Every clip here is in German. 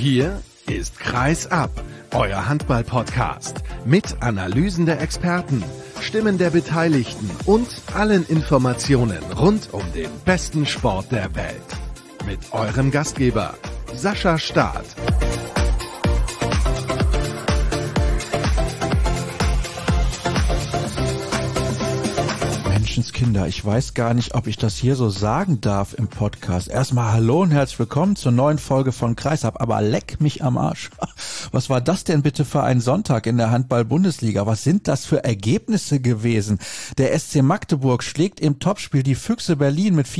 Hier ist Kreis ab, euer Handball-Podcast mit Analysen der Experten, Stimmen der Beteiligten und allen Informationen rund um den besten Sport der Welt. Mit eurem Gastgeber Sascha Staat. Menschenskinder, ich weiß gar nicht, ob ich das hier so sagen darf im Podcast. Erstmal hallo und herzlich willkommen zur neuen Folge von Kreis ab, aber leck mich am Arsch. Was war das denn bitte für ein Sonntag in der Handball-Bundesliga? Was sind das für Ergebnisse gewesen? Der SC Magdeburg schlägt im Topspiel die Füchse Berlin mit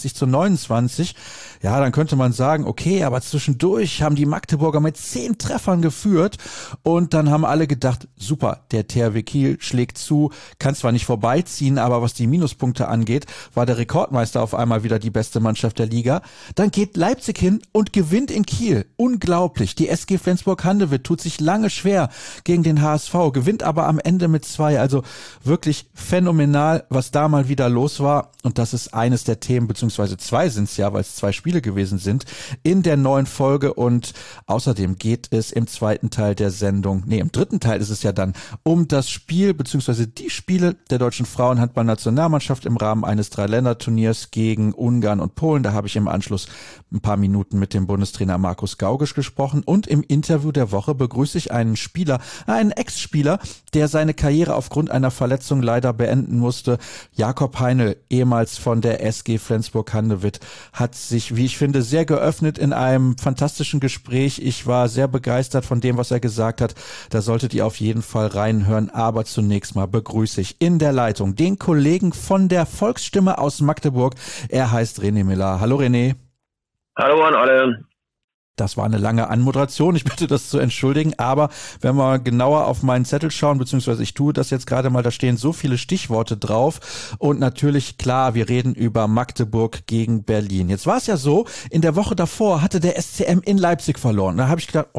34-29. Ja, dann könnte man sagen, okay, aber zwischendurch haben die Magdeburger mit 10 Treffern geführt und dann haben alle gedacht, super, der THW Kiel schlägt zu, kann zwar nicht vorbeiziehen, aber was die Minuspunkte angeht, war der Rekordmeister auf einmal wieder die beste Mannschaft der Liga. Dann geht Leipzig hin und gewinnt in Kiel. Unglaublich. Die SG Flensburg-Handewitt tut sich lange schwer gegen den HSV, gewinnt aber am Ende mit 2. Also wirklich phänomenal, was da mal wieder los war. Und das ist eines der Themen, beziehungsweise 2 sind es ja, weil es 2 Spiele gewesen sind, in der neuen Folge. Und außerdem geht es im zweiten Teil der Sendung, im dritten Teil ist es ja dann, um das Spiel, beziehungsweise die Spiele der deutschen Frauenhandball-Nationalmannschaft im Rahmen eines 3-Länder-Turniers gegen Ungarn und Polen. Da habe ich im Anschluss ein paar Minuten mit dem Bundestrainer Markus Gaugisch gesprochen. Und im Interview der Woche begrüße ich einen Spieler, einen Ex-Spieler, der seine Karriere aufgrund einer Verletzung leider beenden musste. Jakob Heinl, ehemals von der SG Flensburg-Handewitt, hat sich, wie ich finde, sehr geöffnet in einem fantastischen Gespräch. Ich war sehr begeistert von dem, was er gesagt hat. Da solltet ihr auf jeden Fall reinhören. Aber zunächst mal begrüße ich in der Leitung den Kollegen von der Volksstimme aus Magdeburg. Er heißt René Miller. Hallo René. Hallo an alle. Das war eine lange Anmoderation, ich bitte das zu entschuldigen, aber wenn wir genauer auf meinen Zettel schauen, beziehungsweise ich tue das jetzt gerade mal, da stehen so viele Stichworte drauf und natürlich, klar, wir reden über Magdeburg gegen Berlin. Jetzt war es ja so, in der Woche davor hatte der SCM in Leipzig verloren. Da habe ich gedacht,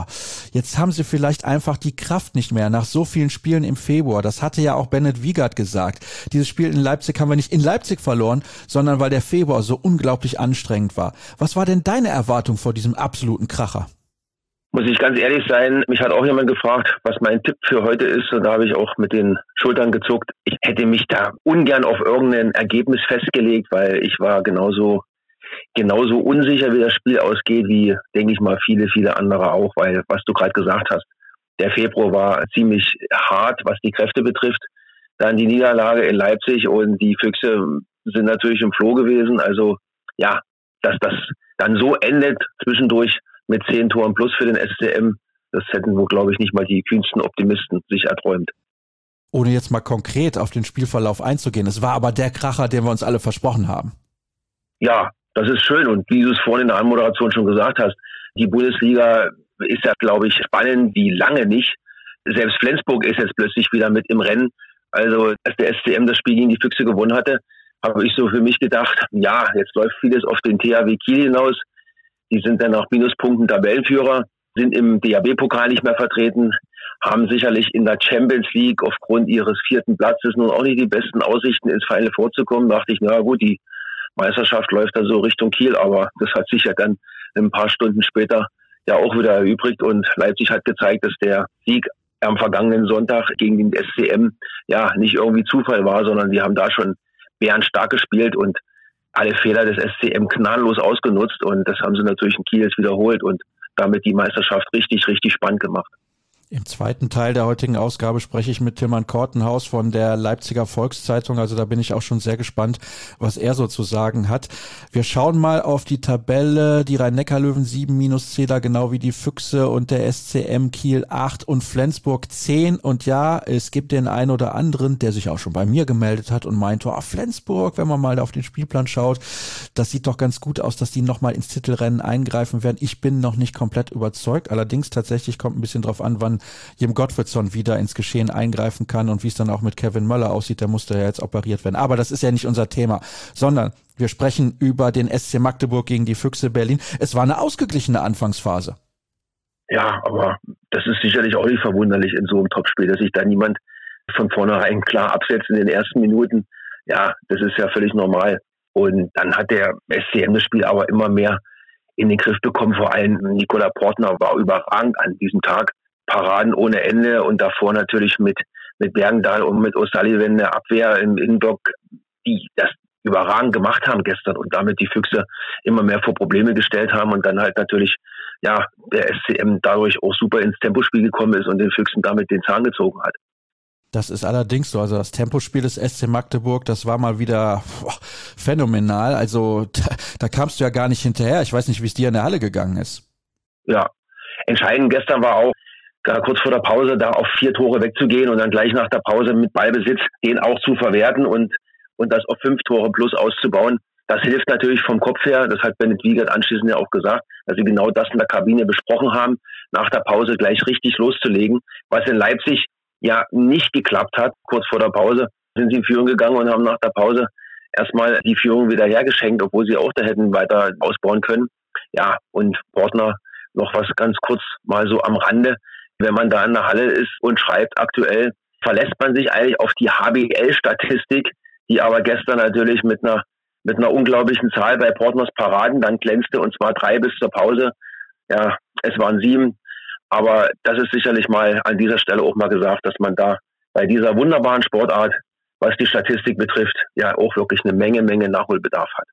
jetzt haben sie vielleicht einfach die Kraft nicht mehr nach so vielen Spielen im Februar. Das hatte ja auch Bennett Wiegert gesagt. Dieses Spiel in Leipzig haben wir nicht in Leipzig verloren, sondern weil der Februar so unglaublich anstrengend war. Was war denn deine Erwartung vor diesem absoluten Kracher? Muss ich ganz ehrlich sein, mich hat auch jemand gefragt, was mein Tipp für heute ist, und da habe ich auch mit den Schultern gezuckt. Ich hätte mich da ungern auf irgendein Ergebnis festgelegt, weil ich war genauso unsicher, wie das Spiel ausgeht, wie, denke ich mal, viele, viele andere auch, weil, was du gerade gesagt hast, der Februar war ziemlich hart, was die Kräfte betrifft. Dann die Niederlage in Leipzig und die Füchse sind natürlich im Floh gewesen. Also ja, dass das dann so endet zwischendurch mit 10 Toren plus für den SCM, das hätten wohl, glaube ich, nicht mal die kühnsten Optimisten sich erträumt. Ohne jetzt mal konkret auf den Spielverlauf einzugehen, es war aber der Kracher, den wir uns alle versprochen haben. Ja, das ist schön, und wie du es vorhin in der Anmoderation schon gesagt hast, die Bundesliga ist ja, glaube ich, spannend wie lange nicht. Selbst Flensburg ist jetzt plötzlich wieder mit im Rennen. Also als der SCM das Spiel gegen die Füchse gewonnen hatte, habe ich so für mich gedacht, ja, jetzt läuft vieles auf den THW Kiel hinaus. Die sind dann nach Minuspunkten Tabellenführer, sind im DHB-Pokal nicht mehr vertreten, haben sicherlich in der Champions League aufgrund ihres 4. Platzes nun auch nicht die besten Aussichten, ins Final vorzukommen. Da dachte ich, na gut, die Meisterschaft läuft da so Richtung Kiel, aber das hat sich ja dann ein paar Stunden später ja auch wieder erübrigt, und Leipzig hat gezeigt, dass der Sieg am vergangenen Sonntag gegen den SCM ja nicht irgendwie Zufall war, sondern die haben da schon bärenstark gespielt und alle Fehler des SCM gnadenlos ausgenutzt, und das haben sie natürlich in Kiel jetzt wiederholt und damit die Meisterschaft richtig, richtig spannend gemacht. Im zweiten Teil der heutigen Ausgabe spreche ich mit Tilman Kortenhaus von der Leipziger Volkszeitung. Also da bin ich auch schon sehr gespannt, was er so zu sagen hat. Wir schauen mal auf die Tabelle. Die Rhein-Neckar-Löwen 7 Minuszähler, genau wie die Füchse, und der SCM Kiel 8 und Flensburg 10. Und ja, es gibt den einen oder anderen, der sich auch schon bei mir gemeldet hat und meinte, Flensburg, wenn man mal auf den Spielplan schaut, das sieht doch ganz gut aus, dass die nochmal ins Titelrennen eingreifen werden. Ich bin noch nicht komplett überzeugt. Allerdings tatsächlich kommt ein bisschen drauf an, wann Jim Gottfriedson wieder ins Geschehen eingreifen kann und wie es dann auch mit Kevin Möller aussieht, der musste ja jetzt operiert werden. Aber das ist ja nicht unser Thema, sondern wir sprechen über den SC Magdeburg gegen die Füchse Berlin. Es war eine ausgeglichene Anfangsphase. Ja, aber das ist sicherlich auch nicht verwunderlich in so einem Topspiel, dass sich da niemand von vornherein klar absetzt in den ersten Minuten. Ja, das ist ja völlig normal. Und dann hat der SCM das Spiel aber immer mehr in den Griff bekommen. Vor allem Nikola Portner war überragend an diesem Tag. Paraden ohne Ende und davor natürlich mit Bergendahl und mit O'Sullivan eine Abwehr im Innenblock, die das überragend gemacht haben gestern und damit die Füchse immer mehr vor Probleme gestellt haben und dann halt natürlich der SCM dadurch auch super ins Tempospiel gekommen ist und den Füchsen damit den Zahn gezogen hat. Das ist allerdings so, also das Tempospiel des SC Magdeburg, das war mal wieder phänomenal, also da kamst du ja gar nicht hinterher, ich weiß nicht, wie es dir in der Halle gegangen ist. Ja, entscheidend gestern war auch, kurz vor der Pause da auf 4 Tore wegzugehen und dann gleich nach der Pause mit Ballbesitz den auch zu verwerten und das auf 5 Tore plus auszubauen. Das hilft natürlich vom Kopf her, das hat Bennett Wiegert anschließend ja auch gesagt, dass sie genau das in der Kabine besprochen haben, nach der Pause gleich richtig loszulegen, was in Leipzig ja nicht geklappt hat. Kurz vor der Pause sind sie in Führung gegangen und haben nach der Pause erstmal die Führung wieder hergeschenkt, obwohl sie auch da hätten weiter ausbauen können. Ja, und Portner noch was ganz kurz mal so am Rande. Wenn man da in der Halle ist und schreibt aktuell, verlässt man sich eigentlich auf die HBL-Statistik, die aber gestern natürlich mit einer unglaublichen Zahl bei Portners Paraden dann glänzte, und zwar 3 bis zur Pause. Ja, es waren 7. Aber das ist sicherlich mal an dieser Stelle auch mal gesagt, dass man da bei dieser wunderbaren Sportart, was die Statistik betrifft, ja auch wirklich eine Menge Nachholbedarf hat.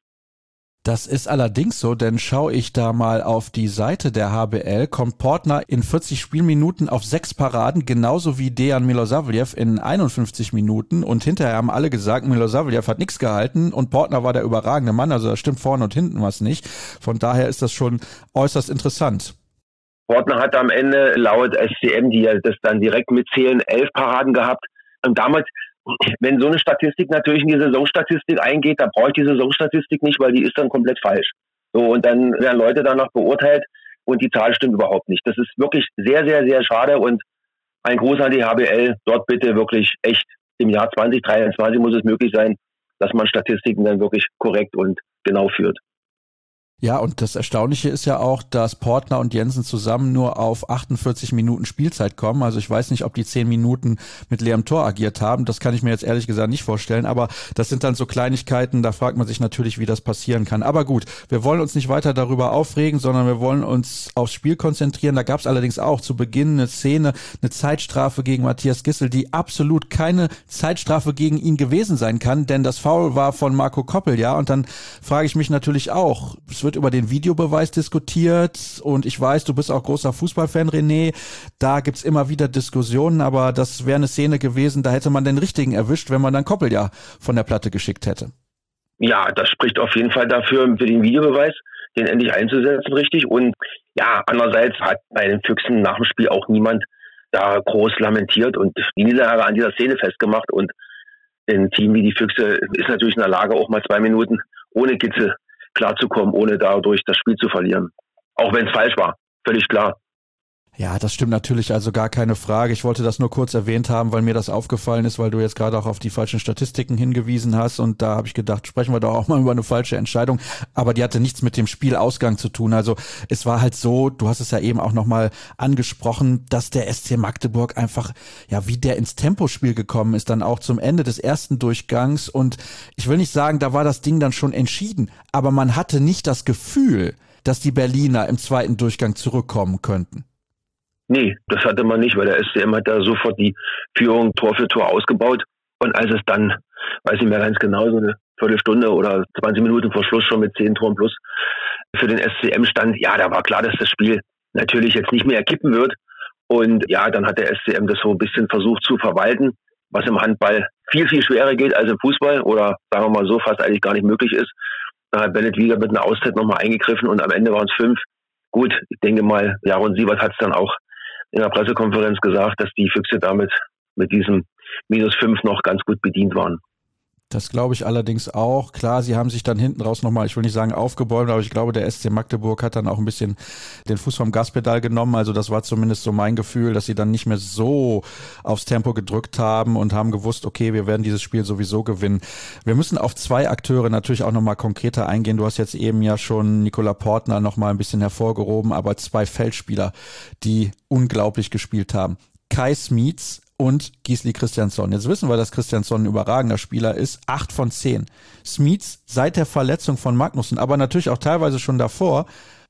Das ist allerdings so, denn schaue ich da mal auf die Seite der HBL, kommt Portner in 40 Spielminuten auf 6 Paraden, genauso wie Dejan Milosavljev in 51 Minuten. Und hinterher haben alle gesagt, Milosavljev hat nichts gehalten und Portner war der überragende Mann, also da stimmt vorne und hinten was nicht. Von daher ist das schon äußerst interessant. Portner hat am Ende laut SCM, die ja das dann direkt mitzählen, 11 Paraden gehabt. Und damit, wenn so eine Statistik natürlich in die Saisonstatistik eingeht, da brauche ich die Saisonstatistik nicht, weil die ist dann komplett falsch. So, und dann werden Leute danach beurteilt und die Zahl stimmt überhaupt nicht. Das ist wirklich sehr, sehr, sehr schade und ein Gruß an die HBL. Dort bitte wirklich echt im Jahr 2023 muss es möglich sein, dass man Statistiken dann wirklich korrekt und genau führt. Ja, und das Erstaunliche ist ja auch, dass Portner und Jensen zusammen nur auf 48 Minuten Spielzeit kommen. Also ich weiß nicht, ob die 10 Minuten mit leerem Tor agiert haben. Das kann ich mir jetzt ehrlich gesagt nicht vorstellen. Aber das sind dann so Kleinigkeiten, da fragt man sich natürlich, wie das passieren kann. Aber gut, wir wollen uns nicht weiter darüber aufregen, sondern wir wollen uns aufs Spiel konzentrieren. Da gab es allerdings auch zu Beginn eine Szene, eine Zeitstrafe gegen Matthias Gissel, die absolut keine Zeitstrafe gegen ihn gewesen sein kann, denn das Foul war von Marco Koppel, ja. Und dann frage ich mich natürlich auch, es wird über den Videobeweis diskutiert und ich weiß, du bist auch großer Fußballfan, René, da gibt's immer wieder Diskussionen, aber das wäre eine Szene gewesen, da hätte man den richtigen erwischt, wenn man dann Koppel ja von der Platte geschickt hätte. Ja, das spricht auf jeden Fall dafür, für den Videobeweis, den endlich einzusetzen, richtig. Und ja, andererseits hat bei den Füchsen nach dem Spiel auch niemand da groß lamentiert und die Niederlage an dieser Szene festgemacht und ein Team wie die Füchse ist natürlich in der Lage, auch mal 2 Minuten ohne Gitzel klarzukommen, ohne dadurch das Spiel zu verlieren. Auch wenn es falsch war, völlig klar. Ja, das stimmt natürlich, also gar keine Frage. Ich wollte das nur kurz erwähnt haben, weil mir das aufgefallen ist, weil du jetzt gerade auch auf die falschen Statistiken hingewiesen hast und da habe ich gedacht, sprechen wir doch auch mal über eine falsche Entscheidung, aber die hatte nichts mit dem Spielausgang zu tun. Also es war halt so, du hast es ja eben auch nochmal angesprochen, dass der SC Magdeburg einfach, ja, wie der ins Tempospiel gekommen ist, dann auch zum Ende des ersten Durchgangs und ich will nicht sagen, da war das Ding dann schon entschieden, aber man hatte nicht das Gefühl, dass die Berliner im zweiten Durchgang zurückkommen könnten. Nee, das hatte man nicht, weil der SCM hat da sofort die Führung Tor für Tor ausgebaut. Und als es dann, weiß ich mehr ganz genau, so eine Viertelstunde oder 20 Minuten vor Schluss schon mit 10 Toren plus für den SCM stand, ja, da war klar, dass das Spiel natürlich jetzt nicht mehr kippen wird. Und ja, dann hat der SCM das so ein bisschen versucht zu verwalten, was im Handball viel schwerer geht als im Fußball oder sagen wir mal so, fast eigentlich gar nicht möglich ist. Da hat Bennett Wiegert mit einer Auszeit nochmal eingegriffen und am Ende waren es 5. Gut, ich denke mal, Jaron Siebert hat es dann auch in der Pressekonferenz gesagt, dass die Füchse damit mit diesem -5 noch ganz gut bedient waren. Das glaube ich allerdings auch. Klar, sie haben sich dann hinten raus nochmal, ich will nicht sagen aufgebäumt, aber ich glaube, der SC Magdeburg hat dann auch ein bisschen den Fuß vom Gaspedal genommen. Also das war zumindest so mein Gefühl, dass sie dann nicht mehr so aufs Tempo gedrückt haben und haben gewusst, okay, wir werden dieses Spiel sowieso gewinnen. Wir müssen auf 2 Akteure natürlich auch nochmal konkreter eingehen. Du hast jetzt eben ja schon Nikola Portner nochmal ein bisschen hervorgehoben, aber 2 Feldspieler, die unglaublich gespielt haben. Kai Smits und Gisli Christiansson. Jetzt wissen wir, dass Christiansson ein überragender Spieler ist. 8 von 10. Smits seit der Verletzung von Magnussen, aber natürlich auch teilweise schon davor,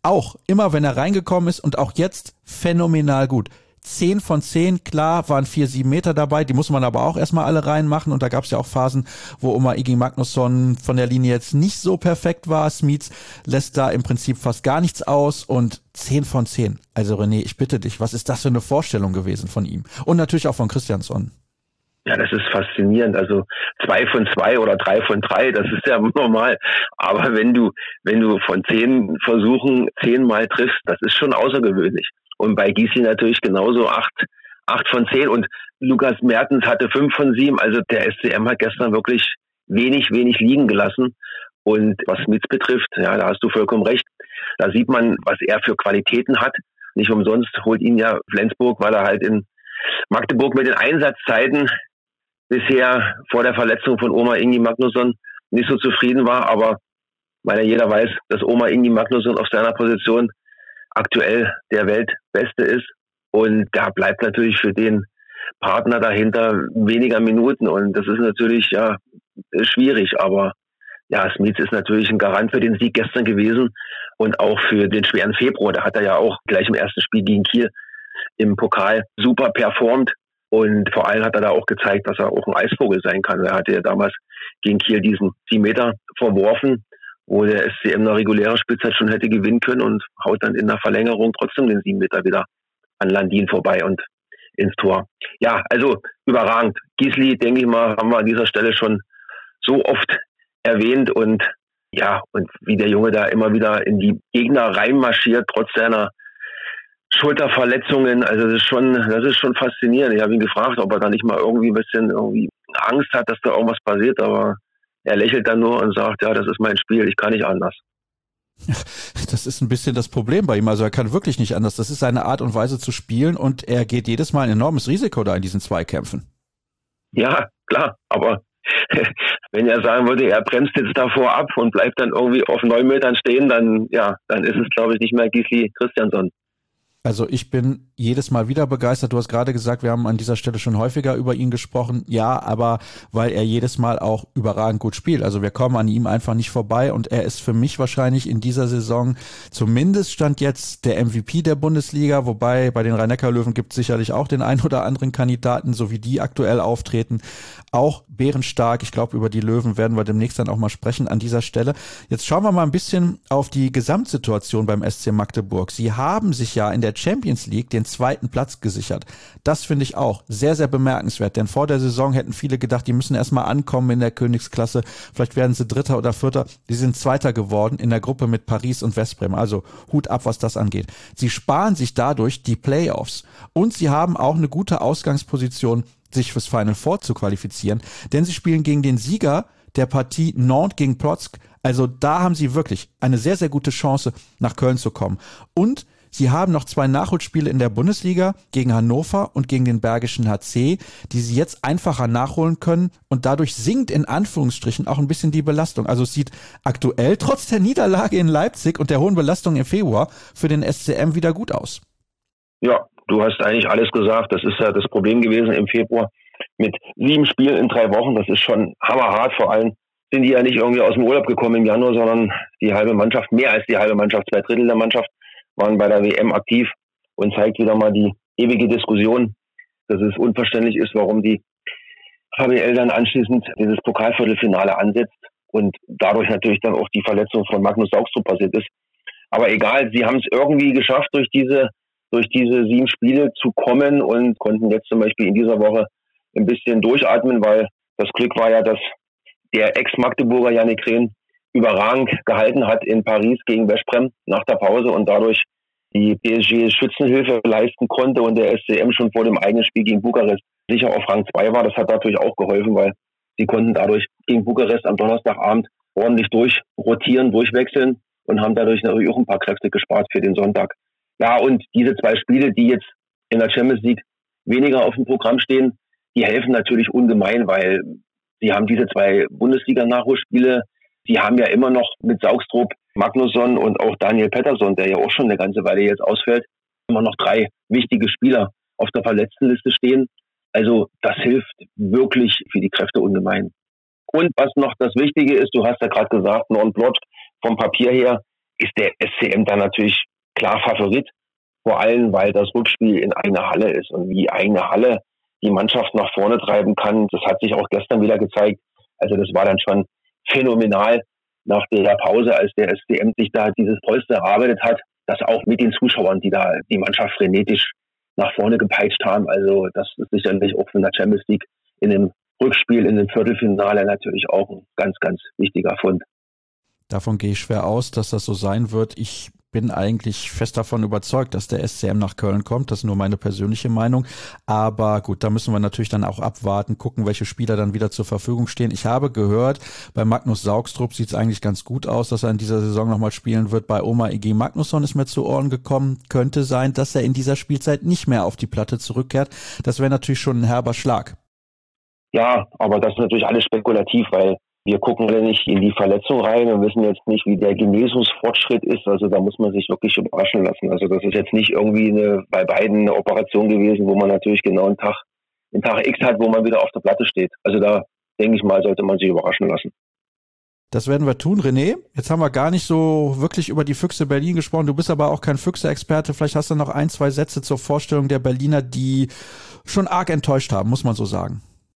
auch immer, wenn er reingekommen ist und auch jetzt phänomenal gut. 10 von 10, klar, waren 4 7-Meter dabei, die muss man aber auch erstmal alle reinmachen und da gab es ja auch Phasen, wo Omar Iggy Magnusson von der Linie jetzt nicht so perfekt war. Smits lässt da im Prinzip fast gar nichts aus und 10 von 10. Also René, ich bitte dich, was ist das für eine Vorstellung gewesen von ihm? Und natürlich auch von Christiansson. Ja, das ist faszinierend. Also 2 von 2 oder 3 von 3, das ist ja normal. Aber wenn du von 10 Versuchen 10 Mal triffst, das ist schon außergewöhnlich. Und bei Gisli natürlich genauso 8 von 10. Und Lukas Mertens hatte 5 von 7. Also der SCM hat gestern wirklich wenig liegen gelassen. Und was Smits betrifft, ja, da hast du vollkommen recht. Da sieht man, was er für Qualitäten hat. Nicht umsonst holt ihn ja Flensburg, weil er halt in Magdeburg mit den Einsatzzeiten bisher vor der Verletzung von Omar Iggy Magnusson nicht so zufrieden war. Aber weil ja jeder weiß, dass Omar Iggy Magnusson auf seiner Position aktuell der Weltbeste ist. Und da bleibt natürlich für den Partner dahinter weniger Minuten. Und das ist natürlich ja schwierig. Aber ja, Smits ist natürlich ein Garant für den Sieg gestern gewesen und auch für den schweren Februar. Da hat er ja auch gleich im ersten Spiel gegen Kiel im Pokal super performt. Und vor allem hat er da auch gezeigt, dass er auch ein Eisvogel sein kann. Er hatte ja damals gegen Kiel diesen 7 Meter verworfen, wo der SCM in der regulären Spielzeit schon hätte gewinnen können und haut dann in der Verlängerung trotzdem den 7 Meter wieder an Landin vorbei und ins Tor. Ja, also überragend. Gisli, denke ich mal, haben wir an dieser Stelle schon so oft erwähnt und ja, und wie der Junge da immer wieder in die Gegner reinmarschiert, trotz seiner Schulterverletzungen. Also das ist schon faszinierend. Ich habe ihn gefragt, ob er da nicht mal irgendwie ein bisschen Angst hat, dass da irgendwas passiert, aber er lächelt dann nur und sagt, ja, das ist mein Spiel, ich kann nicht anders. Das ist ein bisschen das Problem bei ihm. Also er kann wirklich nicht anders. Das ist seine Art und Weise zu spielen und er geht jedes Mal ein enormes Risiko da in diesen Zweikämpfen. Ja, klar, aber wenn er sagen würde, er bremst jetzt davor ab und bleibt dann irgendwie auf 9 Metern stehen, dann ist es, glaube ich, nicht mehr Gisli Christiansson. Also ich bin jedes Mal wieder begeistert. Du hast gerade gesagt, wir haben an dieser Stelle schon häufiger über ihn gesprochen. Ja, aber weil er jedes Mal auch überragend gut spielt. Also wir kommen an ihm einfach nicht vorbei und er ist für mich wahrscheinlich in dieser Saison zumindest Stand jetzt der MVP der Bundesliga, wobei bei den Rhein-Neckar-Löwen gibt es sicherlich auch den ein oder anderen Kandidaten, so wie die aktuell auftreten. Auch bärenstark. Ich glaube, über die Löwen werden wir demnächst dann auch mal sprechen an dieser Stelle. Jetzt schauen wir mal ein bisschen auf die Gesamtsituation beim SC Magdeburg. Sie haben sich ja in der Champions League den 2. Platz gesichert. Das finde ich auch sehr, sehr bemerkenswert, denn vor der Saison hätten viele gedacht, die müssen erstmal ankommen in der Königsklasse, vielleicht werden sie 3. oder 4. Die sind 2. geworden in der Gruppe mit Paris und Westbrem, also Hut ab, was das angeht. Sie sparen sich dadurch die Playoffs und sie haben auch eine gute Ausgangsposition, sich fürs Final Four zu qualifizieren, denn sie spielen gegen den Sieger der Partie Nantes gegen Plotzk, also da haben sie wirklich eine sehr, sehr gute Chance, nach Köln zu kommen. Und sie haben noch 2 Nachholspiele in der Bundesliga gegen Hannover und gegen den Bergischen HC, die sie jetzt einfacher nachholen können und dadurch sinkt in Anführungsstrichen auch ein bisschen die Belastung. Also es sieht aktuell trotz der Niederlage in Leipzig und der hohen Belastung im Februar für den SCM wieder gut aus. Ja, du hast eigentlich alles gesagt. Das ist ja das Problem gewesen im Februar mit 7 Spielen in 3 Wochen. Das ist schon hammerhart. Vor allem sind die ja nicht irgendwie aus dem Urlaub gekommen im Januar, sondern die halbe Mannschaft, mehr als die halbe Mannschaft, 2/3 der Mannschaft waren bei der WM aktiv und zeigt wieder mal die ewige Diskussion, dass es unverständlich ist, warum die HBL dann anschließend dieses Pokalviertelfinale ansetzt und dadurch natürlich dann auch die Verletzung von Magnus Saugstrup passiert ist. Aber egal, sie haben es irgendwie geschafft, durch diese 7 Spiele zu kommen und konnten jetzt zum Beispiel in dieser Woche ein bisschen durchatmen, weil das Glück war ja, dass der Ex-Magdeburger Yannick Rehn überragend gehalten hat in Paris gegen Westbrem nach der Pause und dadurch die PSG Schützenhilfe leisten konnte und der SCM schon vor dem eigenen Spiel gegen Bukarest sicher auf Rang 2 war. Das hat natürlich auch geholfen, weil sie konnten dadurch gegen Bukarest am Donnerstagabend ordentlich durchrotieren, durchwechseln und haben dadurch natürlich auch ein paar Kräfte gespart für den Sonntag. Ja, und diese 2 Spiele, die jetzt in der Champions League weniger auf dem Programm stehen, die helfen natürlich ungemein, weil sie haben diese 2 Bundesliga-Nachholspiele. Sie haben ja immer noch mit Saugstrup, Magnusson und auch Daniel Pettersson, der ja auch schon eine ganze Weile jetzt ausfällt, immer noch 3 wichtige Spieler auf der Verletztenliste stehen. Also das hilft wirklich für die Kräfte ungemein. Und was noch das Wichtige ist, du hast ja gerade gesagt, Nantes-Plotzk vom Papier her ist der SCM dann natürlich klar Favorit. Vor allem, weil das Rückspiel in eigener Halle ist. Und wie eigene Halle die Mannschaft nach vorne treiben kann, das hat sich auch gestern wieder gezeigt. Also das war dann schon phänomenal nach der Pause, als der SCM sich da dieses Polster erarbeitet hat, das auch mit den Zuschauern, die da die Mannschaft frenetisch nach vorne gepeitscht haben. Also das ist sicherlich auch für der Champions League in dem Rückspiel, in dem Viertelfinale natürlich auch ein ganz, ganz wichtiger Fund. Davon gehe ich schwer aus, dass das so sein wird. Ich bin eigentlich fest davon überzeugt, dass der SCM nach Köln kommt. Das ist nur meine persönliche Meinung. Aber gut, da müssen wir natürlich dann auch abwarten, gucken, welche Spieler dann wieder zur Verfügung stehen. Ich habe gehört, bei Magnus Saugstrup sieht es eigentlich ganz gut aus, dass er in dieser Saison nochmal spielen wird. Bei Omar Igi Magnusson ist mir zu Ohren gekommen. Könnte sein, dass er in dieser Spielzeit nicht mehr auf die Platte zurückkehrt. Das wäre natürlich schon ein herber Schlag. Ja, aber das ist natürlich alles spekulativ, weil wir gucken alle nicht in die Verletzung rein und wissen jetzt nicht, wie der Genesungsfortschritt ist. Also da muss man sich wirklich überraschen lassen. Also das ist jetzt nicht irgendwie bei beiden eine Operation gewesen, wo man natürlich genau einen Tag X hat, wo man wieder auf der Platte steht. Also da denke ich mal, sollte man sich überraschen lassen. Das werden wir tun, René. Jetzt haben wir gar nicht so wirklich über die Füchse Berlin gesprochen. Du bist aber auch kein Füchse-Experte. Vielleicht hast du noch 1, 2 Sätze zur Vorstellung der Berliner, die schon arg enttäuscht haben, muss man so sagen.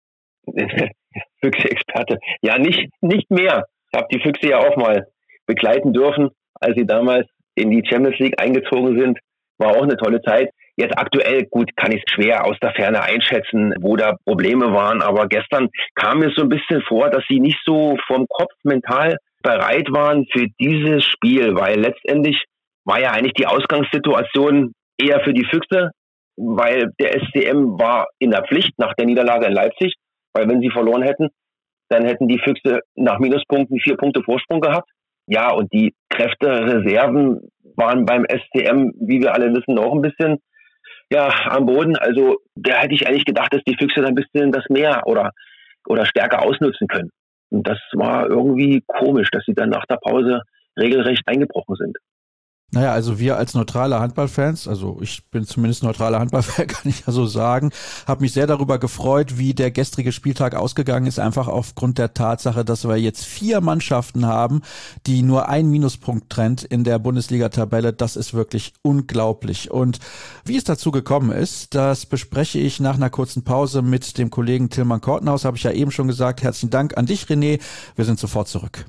Füchse-Experte. Ja, nicht mehr. Ich habe die Füchse ja auch mal begleiten dürfen, als sie damals in die Champions League eingezogen sind. War auch eine tolle Zeit. Jetzt aktuell, gut, kann ich es schwer aus der Ferne einschätzen, wo da Probleme waren. Aber gestern kam mir so ein bisschen vor, dass sie nicht so vom Kopf mental bereit waren für dieses Spiel, weil letztendlich war ja eigentlich die Ausgangssituation eher für die Füchse, weil der SCM war in der Pflicht nach der Niederlage in Leipzig. Weil wenn sie verloren hätten, dann hätten die Füchse nach Minuspunkten 4 Punkte Vorsprung gehabt. Ja, und die Kräftereserven waren beim SCM, wie wir alle wissen, auch ein bisschen am Boden. Also da hätte ich eigentlich gedacht, dass die Füchse dann ein bisschen das mehr oder stärker ausnutzen können. Und das war irgendwie komisch, dass sie dann nach der Pause regelrecht eingebrochen sind. Naja, also wir als neutrale Handballfans, also ich bin zumindest neutraler Handballfan, kann ich ja so sagen, habe mich sehr darüber gefreut, wie der gestrige Spieltag ausgegangen ist, einfach aufgrund der Tatsache, dass wir jetzt 4 Mannschaften haben, die nur einen Minuspunkt trennt in der Bundesliga-Tabelle. Das ist wirklich unglaublich. Und wie es dazu gekommen ist, das bespreche ich nach einer kurzen Pause mit dem Kollegen Tillmann Kortenhaus, habe ich ja eben schon gesagt. Herzlichen Dank an dich, René. Wir sind sofort zurück.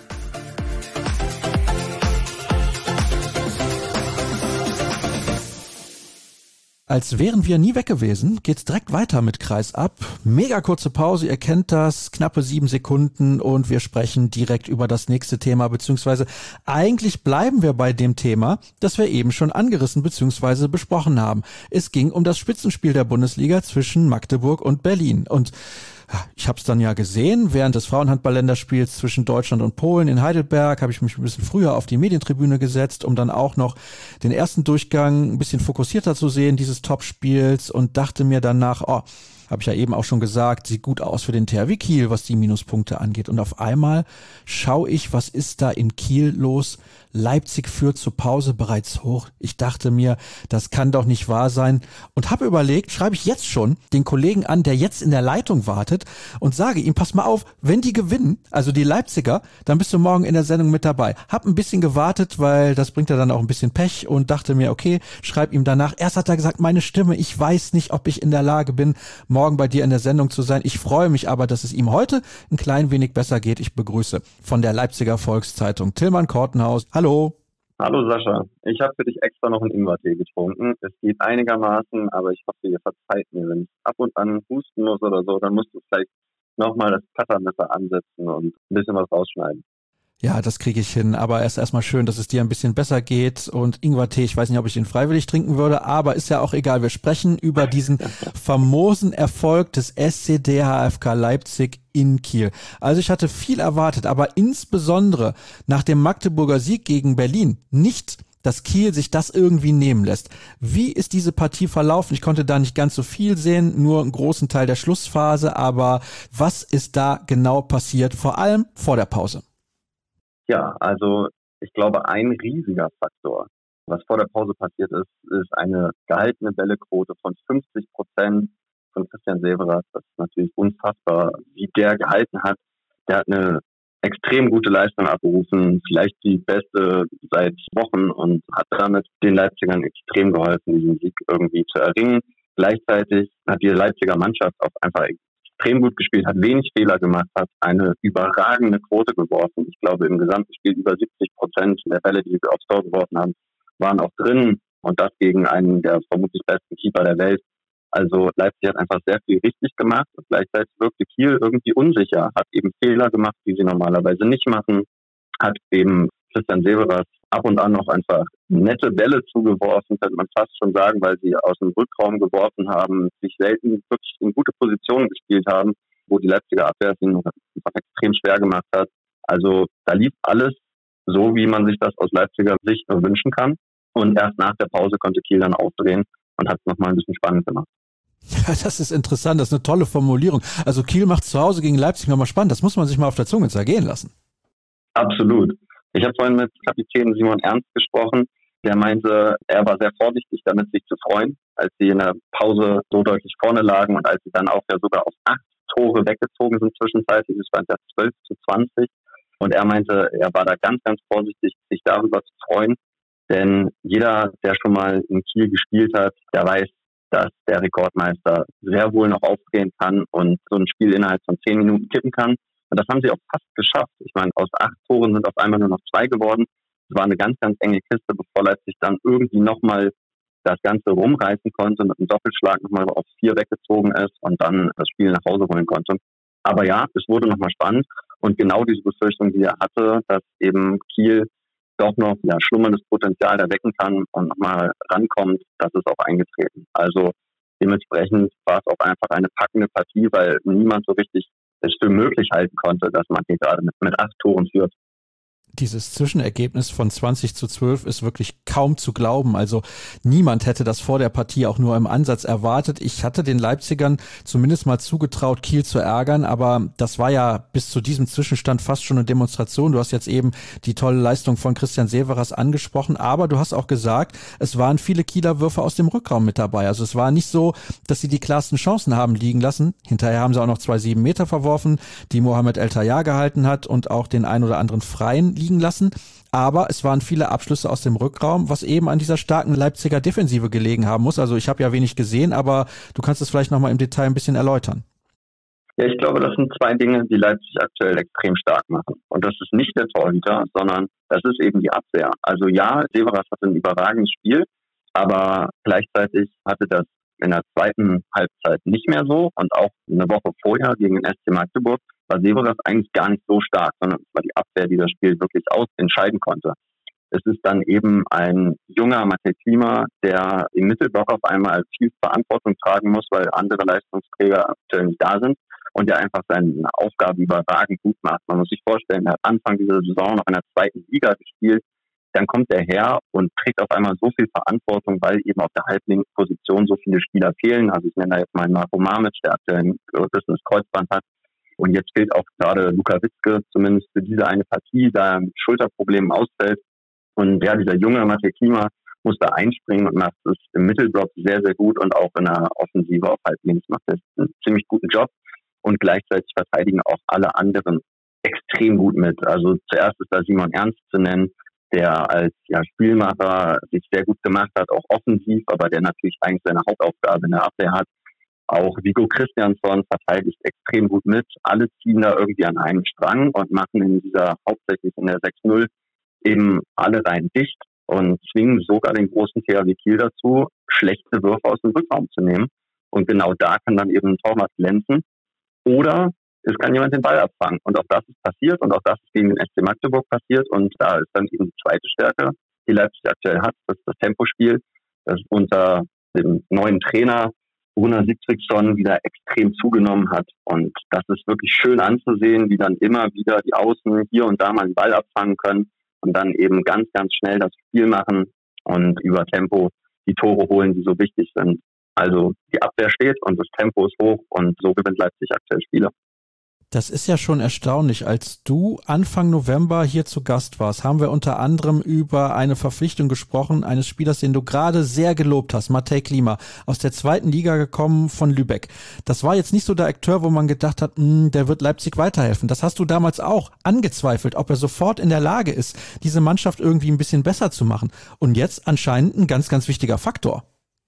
Als wären wir nie weg gewesen, geht's direkt weiter mit Kreis ab. Mega kurze Pause, ihr kennt das, knappe 7 Sekunden und wir sprechen direkt über das nächste Thema, beziehungsweise eigentlich bleiben wir bei dem Thema, das wir eben schon angerissen beziehungsweise besprochen haben. Es ging um das Spitzenspiel der Bundesliga zwischen Magdeburg und Berlin und ich habe es dann ja gesehen, während des Frauenhandball-Länderspiels zwischen Deutschland und Polen in Heidelberg habe ich mich ein bisschen früher auf die Medientribüne gesetzt, um dann auch noch den ersten Durchgang ein bisschen fokussierter zu sehen, dieses Topspiels, und dachte mir danach, habe ich ja eben auch schon gesagt, sieht gut aus für den THW Kiel, was die Minuspunkte angeht. Und auf einmal schaue ich, was ist da in Kiel los? Leipzig führt zur Pause bereits hoch. Ich dachte mir, das kann doch nicht wahr sein. Und habe überlegt, schreibe ich jetzt schon den Kollegen an, der jetzt in der Leitung wartet, und sage ihm, pass mal auf, wenn die gewinnen, also die Leipziger, dann bist du morgen in der Sendung mit dabei. Hab ein bisschen gewartet, weil das bringt ja dann auch ein bisschen Pech, und dachte mir, okay, schreib ihm danach. Erst hat er gesagt, meine Stimme, ich weiß nicht, ob ich in der Lage bin, morgen bei dir in der Sendung zu sein. Ich freue mich aber, dass es ihm heute ein klein wenig besser geht. Ich begrüße von der Leipziger Volkszeitung Tillmann Kortenhaus. Hallo. Hallo Sascha, ich habe für dich extra noch einen Ingwertee getrunken. Es geht einigermaßen, aber ich hoffe, ihr verzeiht mir, wenn ich ab und an husten muss oder so, dann musst du vielleicht nochmal das Cuttermesser ansetzen und ein bisschen was rausschneiden. Ja, das kriege ich hin, aber erstmal schön, dass es dir ein bisschen besser geht, und Ingwertee, ich weiß nicht, ob ich den freiwillig trinken würde, aber ist ja auch egal. Wir sprechen über diesen famosen Erfolg des SCD HFK Leipzig in Kiel. Also ich hatte viel erwartet, aber insbesondere nach dem Magdeburger Sieg gegen Berlin nicht, dass Kiel sich das irgendwie nehmen lässt. Wie ist diese Partie verlaufen? Ich konnte da nicht ganz so viel sehen, nur einen großen Teil der Schlussphase, aber was ist da genau passiert, vor allem vor der Pause? Ja, also ich glaube, ein riesiger Faktor, was vor der Pause passiert ist, ist eine gehaltene Bällequote von 50% von Christian Severas. Das ist natürlich unfassbar, wie der gehalten hat. Der hat eine extrem gute Leistung abgerufen, vielleicht die beste seit Wochen und hat damit den Leipzigern extrem geholfen, diesen Sieg irgendwie zu erringen. Gleichzeitig hat die Leipziger Mannschaft auch einfach extrem gut gespielt, hat wenig Fehler gemacht, hat eine überragende Quote geworfen. Ich glaube, im gesamten Spiel über 70% der Bälle, die sie aufs Tor geworfen haben, waren auch drin und das gegen einen der vermutlich besten Keeper der Welt. Also Leipzig hat einfach sehr viel richtig gemacht und gleichzeitig wirkte Kiel irgendwie unsicher, hat eben Fehler gemacht, die sie normalerweise nicht machen, hat eben Christian Severas ab und an noch einfach nette Bälle zugeworfen, könnte man fast schon sagen, weil sie aus dem Rückraum geworfen haben, sich selten wirklich in gute Positionen gespielt haben, wo die Leipziger Abwehr es ihnen einfach extrem schwer gemacht hat. Also da lief alles so, wie man sich das aus Leipziger Sicht nur wünschen kann. Und erst nach der Pause konnte Kiel dann aufdrehen und hat es nochmal ein bisschen spannend gemacht. Ja, das ist interessant, das ist eine tolle Formulierung. Also Kiel macht zu Hause gegen Leipzig nochmal spannend, das muss man sich mal auf der Zunge zergehen lassen. Absolut. Ich habe vorhin mit Kapitän Simon Ernst gesprochen, der meinte, er war sehr vorsichtig damit, sich zu freuen, als sie in der Pause so deutlich vorne lagen und als sie dann auch ja sogar auf 8 Tore weggezogen sind zwischenzeitlich, es waren ja 12-20 und er meinte, er war da ganz, ganz vorsichtig, sich darüber zu freuen, denn jeder, der schon mal in Kiel gespielt hat, der weiß, dass der Rekordmeister sehr wohl noch aufdrehen kann und so ein Spiel innerhalb von 10 Minuten kippen kann. Und das haben sie auch fast geschafft. Ich meine, aus 8 Toren sind auf einmal nur noch 2 geworden. Es war eine ganz, ganz enge Kiste, bevor Leipzig dann irgendwie nochmal das Ganze rumreißen konnte, mit einem Doppelschlag nochmal auf 4 weggezogen ist und dann das Spiel nach Hause holen konnte. Aber ja, es wurde nochmal spannend und genau diese Befürchtung, die er hatte, dass eben Kiel doch noch schlummerndes Potenzial da wecken kann und nochmal rankommt, das ist auch eingetreten. Also dementsprechend war es auch einfach eine packende Partie, weil niemand so richtig es für möglich halten konnte, dass man hier gerade mit 8 Toren führt. Dieses Zwischenergebnis von 20-12 ist wirklich kaum zu glauben. Also niemand hätte das vor der Partie auch nur im Ansatz erwartet. Ich hatte den Leipzigern zumindest mal zugetraut, Kiel zu ärgern, aber das war ja bis zu diesem Zwischenstand fast schon eine Demonstration. Du hast jetzt eben die tolle Leistung von Christian Severas angesprochen, aber du hast auch gesagt, es waren viele Kieler Würfe aus dem Rückraum mit dabei. Also es war nicht so, dass sie die klarsten Chancen haben liegen lassen. Hinterher haben sie auch noch 2 7-Meter verworfen, die Mohamed El Tayyar gehalten hat und auch den ein oder anderen Freien liegen lassen, aber es waren viele Abschlüsse aus dem Rückraum, was eben an dieser starken Leipziger Defensive gelegen haben muss. Also ich habe ja wenig gesehen, aber du kannst es vielleicht nochmal im Detail ein bisschen erläutern. Ja, ich glaube, das sind 2 Dinge, die Leipzig aktuell extrem stark machen. Und das ist nicht der Torhüter, sondern das ist eben die Abwehr. Also ja, Severas hatte ein überragendes Spiel, aber gleichzeitig hatte das in der zweiten Halbzeit nicht mehr so und auch eine Woche vorher gegen den SC Magdeburg war Severas eigentlich gar nicht so stark, sondern es war die Abwehr, die das Spiel wirklich entscheiden konnte. Es ist dann eben ein junger Matej Klima, der im Mittelblock auf einmal viel Verantwortung tragen muss, weil andere Leistungsträger aktuell nicht da sind und der einfach seine Aufgabe überragend gut macht. Man muss sich vorstellen, er hat Anfang dieser Saison noch in der 2. Liga gespielt, dann kommt er her und trägt auf einmal so viel Verantwortung, weil eben auf der Halblinksposition so viele Spieler fehlen. Also ich nenne da jetzt mal Marko Mamic, der aktuell ein gerissenes Kreuzband hat. Und jetzt fehlt auch gerade Luka Witzke, zumindest für diese eine Partie, da er mit Schulterproblemen ausfällt. Und ja, dieser junge Matej Klima muss da einspringen und macht es im Mittelblock sehr, sehr gut und auch in der Offensive auf Halblinks macht er einen ziemlich guten Job. Und gleichzeitig verteidigen auch alle anderen extrem gut mit. Also zuerst ist da Simon Ernst zu nennen, der als Spielmacher sich sehr gut gemacht hat, auch offensiv, aber der natürlich eigentlich seine Hauptaufgabe in der Abwehr hat. Auch Viggo Christiansson verteidigt extrem gut mit. Alle ziehen da irgendwie an einem Strang und machen hauptsächlich in der 6-0 eben alle rein dicht und zwingen sogar den großen THW Kiel dazu, schlechte Würfe aus dem Rückraum zu nehmen. Und genau da kann dann eben Thomas glänzen. Oder es kann jemand den Ball abfangen. Und auch das ist passiert und auch das ist gegen den SC Magdeburg passiert. Und da ist dann eben die zweite Stärke, die Leipzig aktuell hat, das ist das Tempospiel. Das unter dem neuen Trainer Rúnar Sigtryggsson wieder extrem zugenommen hat. Und das ist wirklich schön anzusehen, wie dann immer wieder die Außen hier und da mal den Ball abfangen können und dann eben ganz, ganz schnell das Spiel machen und über Tempo die Tore holen, die so wichtig sind. Also die Abwehr steht und das Tempo ist hoch und so gewinnt Leipzig aktuell Spiele. Das ist ja schon erstaunlich. Als du Anfang November hier zu Gast warst, haben wir unter anderem über eine Verpflichtung gesprochen, eines Spielers, den du gerade sehr gelobt hast, Matej Klima, aus der 2. Liga gekommen von Lübeck. Das war jetzt nicht so der Akteur, wo man gedacht hat, der wird Leipzig weiterhelfen. Das hast du damals auch angezweifelt, ob er sofort in der Lage ist, diese Mannschaft irgendwie ein bisschen besser zu machen. Und jetzt anscheinend ein ganz, ganz wichtiger Faktor.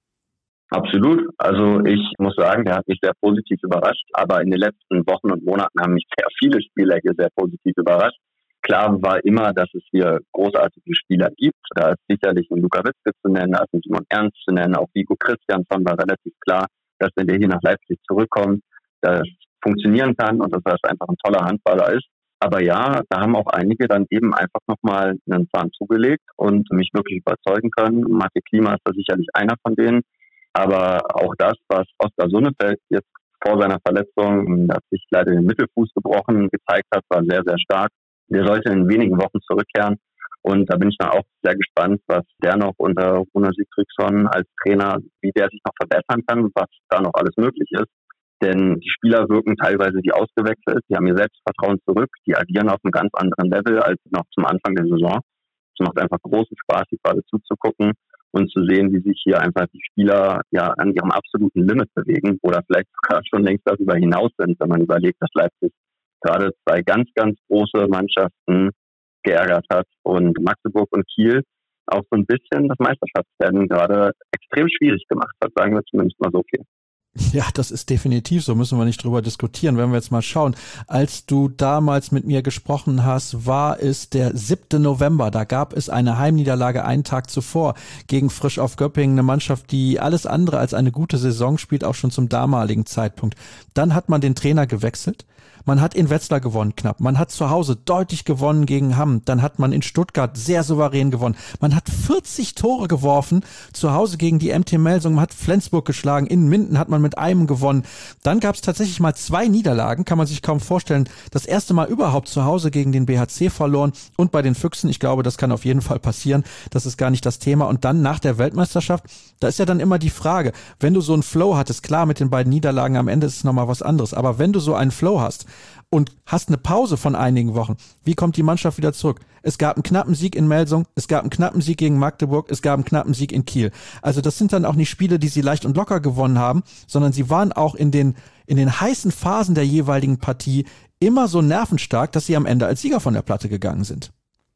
Absolut. Also ich muss sagen, der hat mich sehr positiv überrascht. Aber in den letzten Wochen und Monaten haben mich sehr viele Spieler hier sehr positiv überrascht. Klar war immer, dass es hier großartige Spieler gibt. Da ist sicherlich ein Luka Witzke zu nennen, da ist ein Simon Ernst zu nennen. Auch Viggo Christiansson war relativ klar, dass wenn der hier nach Leipzig zurückkommt, das funktionieren kann und dass das einfach ein toller Handballer ist. Aber ja, da haben auch einige dann eben einfach nochmal einen Zahn zugelegt und mich wirklich überzeugen können. Matej Klima ist da sicherlich einer von denen. Aber auch das, was Oskar Sonnefeld jetzt vor seiner Verletzung, da hat sich leider den Mittelfuß gebrochen, gezeigt hat, war sehr, sehr stark. Der sollte in wenigen Wochen zurückkehren. Und da bin ich dann auch sehr gespannt, was der noch unter Runar Sigtryggsson als Trainer, wie der sich noch verbessern kann, was da noch alles möglich ist. Denn die Spieler wirken teilweise wie ausgewechselt. Die haben ihr Selbstvertrauen zurück. Die agieren auf einem ganz anderen Level als noch zum Anfang der Saison. Es macht einfach großen Spaß, die gerade zuzugucken und zu sehen, wie sich hier einfach die Spieler ja an ihrem absoluten Limit bewegen oder vielleicht sogar schon längst darüber hinaus sind, wenn man überlegt, dass Leipzig gerade 2 ganz, ganz große Mannschaften geärgert hat und Magdeburg und Kiel auch so ein bisschen das Meisterschaftsrennen gerade extrem schwierig gemacht hat, sagen wir zumindest mal so viel. Ja, das ist definitiv so, müssen wir nicht drüber diskutieren. Wenn wir jetzt mal schauen, als du damals mit mir gesprochen hast, war es der 7. November. Da gab es eine Heimniederlage einen Tag zuvor gegen Frisch auf Göppingen, eine Mannschaft, die alles andere als eine gute Saison spielt, auch schon zum damaligen Zeitpunkt. Dann hat man den Trainer gewechselt. Man hat in Wetzlar gewonnen knapp. Man hat zu Hause deutlich gewonnen gegen Hamm. Dann hat man in Stuttgart sehr souverän gewonnen. Man hat 40 Tore geworfen zu Hause gegen die MT Melsung. Man hat Flensburg geschlagen. In Minden hat man mit einem gewonnen. Dann gab es tatsächlich mal 2 Niederlagen. Kann man sich kaum vorstellen. Das erste Mal überhaupt zu Hause gegen den BHC verloren. Und bei den Füchsen, ich glaube, das kann auf jeden Fall passieren. Das ist gar nicht das Thema. Und dann nach der Weltmeisterschaft, da ist ja dann immer die Frage, wenn du so einen Flow hattest, klar mit den beiden Niederlagen, am Ende ist es nochmal was anderes. Aber wenn du so einen Flow hast, und hast eine Pause von einigen Wochen. Wie kommt die Mannschaft wieder zurück? Es gab einen knappen Sieg in Melsung, es gab einen knappen Sieg gegen Magdeburg, es gab einen knappen Sieg in Kiel. Also das sind dann auch nicht Spiele, die sie leicht und locker gewonnen haben, sondern sie waren auch in den heißen Phasen der jeweiligen Partie immer so nervenstark, dass sie am Ende als Sieger von der Platte gegangen sind.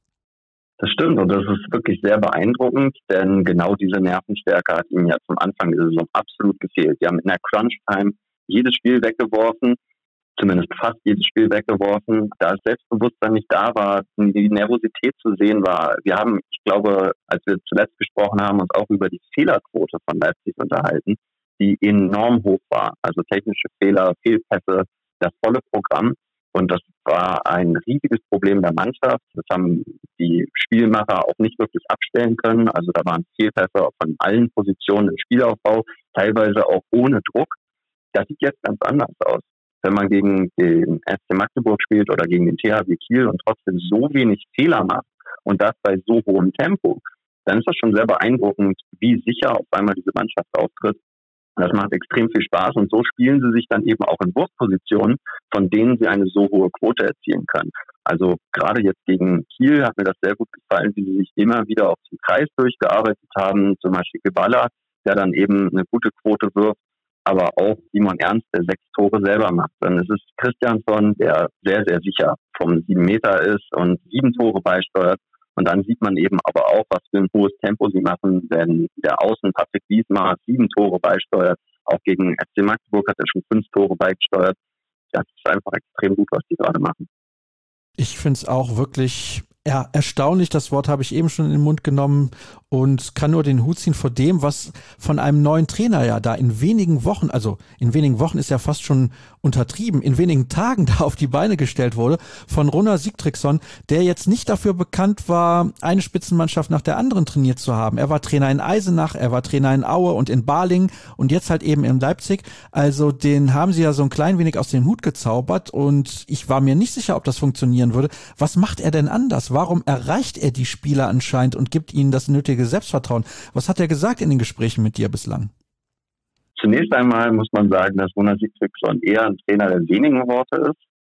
Das stimmt und das ist wirklich sehr beeindruckend, denn genau diese Nervenstärke hat ihnen ja zum Anfang der Saison absolut gefehlt. Sie haben in der Crunch-Time jedes Spiel weggeworfen, zumindest fast jedes Spiel weggeworfen. Da das Selbstbewusstsein nicht da war, die Nervosität zu sehen war. Wir haben, ich glaube, als wir zuletzt gesprochen haben, uns auch über die Fehlerquote von Leipzig unterhalten, die enorm hoch war. Also technische Fehler, Fehlpässe, das volle Programm. Und das war ein riesiges Problem der Mannschaft. Das haben die Spielmacher auch nicht wirklich abstellen können. Also da waren Fehlpässe von allen Positionen im Spielaufbau, teilweise auch ohne Druck. Das sieht jetzt ganz anders aus. Wenn man gegen den SC Magdeburg spielt oder gegen den THW Kiel und trotzdem so wenig Fehler macht und das bei so hohem Tempo, dann ist das schon sehr beeindruckend, wie sicher auf einmal diese Mannschaft auftritt. Das macht extrem viel Spaß und so spielen sie sich dann eben auch in Wurfpositionen, von denen sie eine so hohe Quote erzielen können. Also gerade jetzt gegen Kiel hat mir das sehr gut gefallen, wie sie sich immer wieder auf den Kreis durchgearbeitet haben, zum Beispiel Geballa, der dann eben eine gute Quote wirft, aber auch Simon Ernst, der 6 Tore selber macht. Dann ist es Christiansson, der sehr, sehr sicher vom 7 Meter ist und 7 Tore beisteuert. Und dann sieht man eben aber auch, was für ein hohes Tempo sie machen, wenn der Außen Patrick Wiesmar 7 Tore beisteuert. Auch gegen FC Magdeburg hat er schon 5 Tore beigesteuert. Das ist einfach extrem gut, was die gerade machen. Ich finde es auch wirklich erstaunlich, das Wort habe ich eben schon in den Mund genommen und kann nur den Hut ziehen vor dem, was von einem neuen Trainer ja da in wenigen Wochen, also in wenigen Wochen ist ja fast schon untertrieben, in wenigen Tagen da auf die Beine gestellt wurde, von Runar Sigtryggsson, der jetzt nicht dafür bekannt war, eine Spitzenmannschaft nach der anderen trainiert zu haben. Er war Trainer in Eisenach, er war Trainer in Aue und in Balingen und jetzt halt eben in Leipzig. Also den haben sie ja so ein klein wenig aus dem Hut gezaubert und ich war mir nicht sicher, ob das funktionieren würde. Was macht er denn anders? Warum erreicht er die Spieler anscheinend und gibt ihnen das nötige Selbstvertrauen? Was hat er gesagt in den Gesprächen mit dir bislang? Zunächst einmal muss man sagen, dass Runar Sigtryggsson eher ein Trainer der wenigen Worte ist.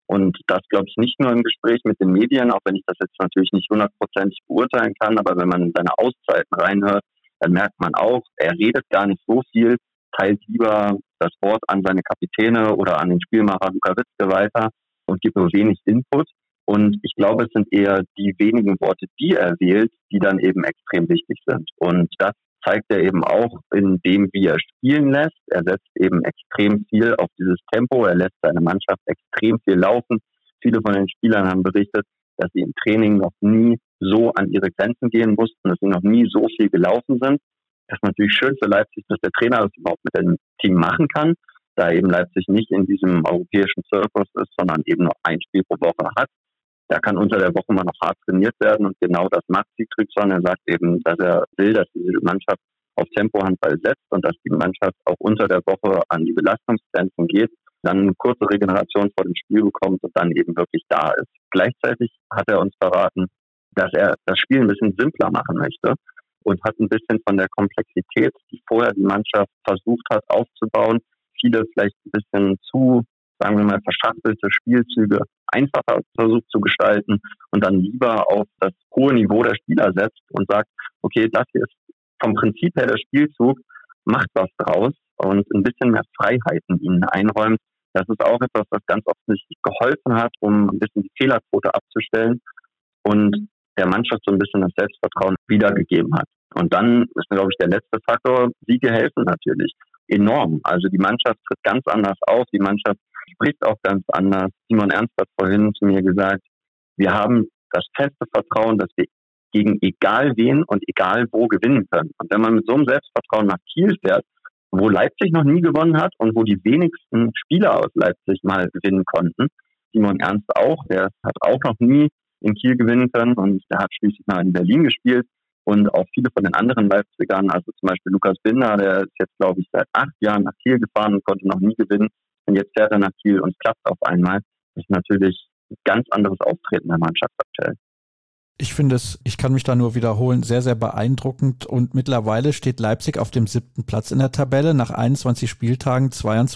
Und das, glaube ich, nicht nur im Gespräch mit den Medien, auch wenn ich das jetzt natürlich nicht 100% beurteilen kann, aber wenn man in seine Auszeiten reinhört, dann merkt man auch, er redet gar nicht so viel, teilt lieber das Wort an seine Kapitäne oder an den Spielmacher Luka Witzke weiter und gibt nur wenig Input. Und ich glaube, es sind eher die wenigen Worte, die er wählt, die dann eben extrem wichtig sind. Und das zeigt er eben auch in dem, wie er spielen lässt. Er setzt eben extrem viel auf dieses Tempo. Er lässt seine Mannschaft extrem viel laufen. Viele von den Spielern haben berichtet, dass sie im Training noch nie so an ihre Grenzen gehen mussten, dass sie noch nie so viel gelaufen sind. Das ist natürlich schön für Leipzig, dass der Trainer das überhaupt mit dem Team machen kann, da eben Leipzig nicht in diesem europäischen Zirkus ist, sondern eben noch ein Spiel pro Woche hat. Da kann unter der Woche mal noch hart trainiert werden und genau das macht Sigtryggson. Er sagt eben, dass er will, dass diese Mannschaft auf Tempohandball setzt und dass die Mannschaft auch unter der Woche an die Belastungsgrenzen geht, dann eine kurze Regeneration vor dem Spiel bekommt und dann eben wirklich da ist. Gleichzeitig hat er uns verraten, dass er das Spiel ein bisschen simpler machen möchte und hat ein bisschen von der Komplexität, die vorher die Mannschaft versucht hat aufzubauen, viele vielleicht ein bisschen zu, sagen wir mal, verschachtelte Spielzüge einfacher versucht zu gestalten und dann lieber auf das hohe Niveau der Spieler setzt und sagt, okay, das hier ist vom Prinzip her der Spielzug, macht was draus und ein bisschen mehr Freiheiten ihnen einräumt. Das ist auch etwas, was ganz offensichtlich geholfen hat, um ein bisschen die Fehlerquote abzustellen und der Mannschaft so ein bisschen das Selbstvertrauen wiedergegeben hat. Und dann ist, glaube ich, der letzte Faktor, Siege helfen natürlich enorm. Also die Mannschaft tritt ganz anders auf, die Mannschaft spricht auch ganz anders. Simon Ernst hat vorhin zu mir gesagt, wir haben das feste Vertrauen, dass wir gegen egal wen und egal wo gewinnen können. Und wenn man mit so einem Selbstvertrauen nach Kiel fährt, wo Leipzig noch nie gewonnen hat und wo die wenigsten Spieler aus Leipzig mal gewinnen konnten, Simon Ernst auch, der hat auch noch nie in Kiel gewinnen können und der hat schließlich mal in Berlin gespielt und auch viele von den anderen Leipzigern, also zum Beispiel Lukas Binder, der ist jetzt, glaube ich, seit 8 Jahren nach Kiel gefahren und konnte noch nie gewinnen und jetzt fährt er nach Kiel und es klappt auf einmal. Das ist natürlich ein ganz anderes Auftreten der Mannschaft aktuell. Ich finde es, ich kann mich da nur wiederholen, sehr, sehr beeindruckend und mittlerweile steht Leipzig auf dem 7. Platz in der Tabelle, nach 21 Spieltagen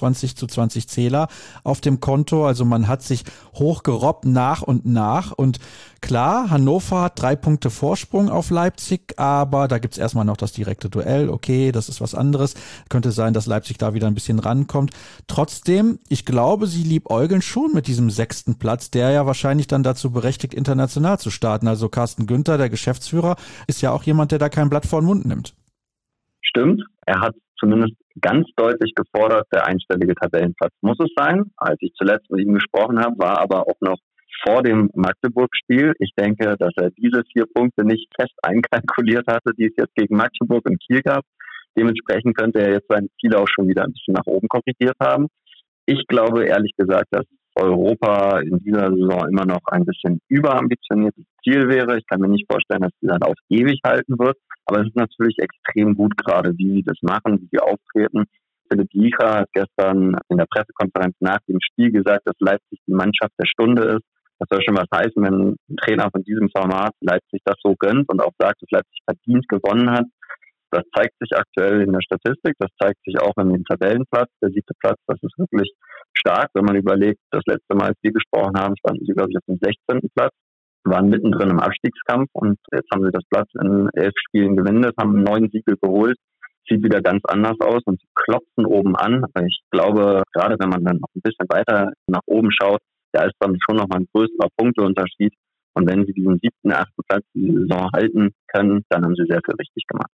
22:20 Zähler auf dem Konto, also man hat sich hochgerobbt nach und klar, Hannover hat 3 Punkte Vorsprung auf Leipzig, aber da gibt's erstmal noch das direkte Duell, okay, das ist was anderes, könnte sein, dass Leipzig da wieder ein bisschen rankommt. Trotzdem, ich glaube, sie liebäugeln schon mit diesem 6. Platz, der ja wahrscheinlich dann dazu berechtigt, international zu starten, also Carsten Günther, der Geschäftsführer, ist ja auch jemand, der da kein Blatt vor den Mund nimmt. Stimmt, er hat zumindest ganz deutlich gefordert, der einstellige Tabellenplatz muss es sein. Als ich zuletzt mit ihm gesprochen habe, war aber auch noch vor dem Magdeburg-Spiel. Ich denke, dass er diese 4 Punkte nicht fest einkalkuliert hatte, die es jetzt gegen Magdeburg und Kiel gab. Dementsprechend könnte er jetzt seine Ziele auch schon wieder ein bisschen nach oben korrigiert haben. Ich glaube ehrlich gesagt, dass Europa in dieser Saison immer noch ein bisschen überambitioniertes Ziel wäre. Ich kann mir nicht vorstellen, dass sie dann auf ewig halten wird. Aber es ist natürlich extrem gut gerade, wie sie das machen, wie sie auftreten. Philipp Jiecher hat gestern in der Pressekonferenz nach dem Spiel gesagt, dass Leipzig die Mannschaft der Stunde ist. Das soll schon was heißen, wenn ein Trainer von diesem Format Leipzig das so gönnt und auch sagt, dass Leipzig verdient gewonnen hat. Das zeigt sich aktuell in der Statistik, das zeigt sich auch in dem Tabellenplatz. Der 7. Platz, das ist wirklich stark, wenn man überlegt, das letzte Mal, als wir gesprochen haben, standen sie, glaube ich, auf dem 16. Platz, waren mittendrin im Abstiegskampf und jetzt haben sie das Platz in 11 Spielen gewendet, haben 9 Siege geholt. Sieht wieder ganz anders aus und sie klopfen oben an. Aber ich glaube, gerade wenn man dann noch ein bisschen weiter nach oben schaut, da ist dann schon noch mal ein größerer Punkteunterschied. Und wenn sie diesen 7., 8. Platz die Saison halten können, dann haben sie sehr viel richtig gemacht.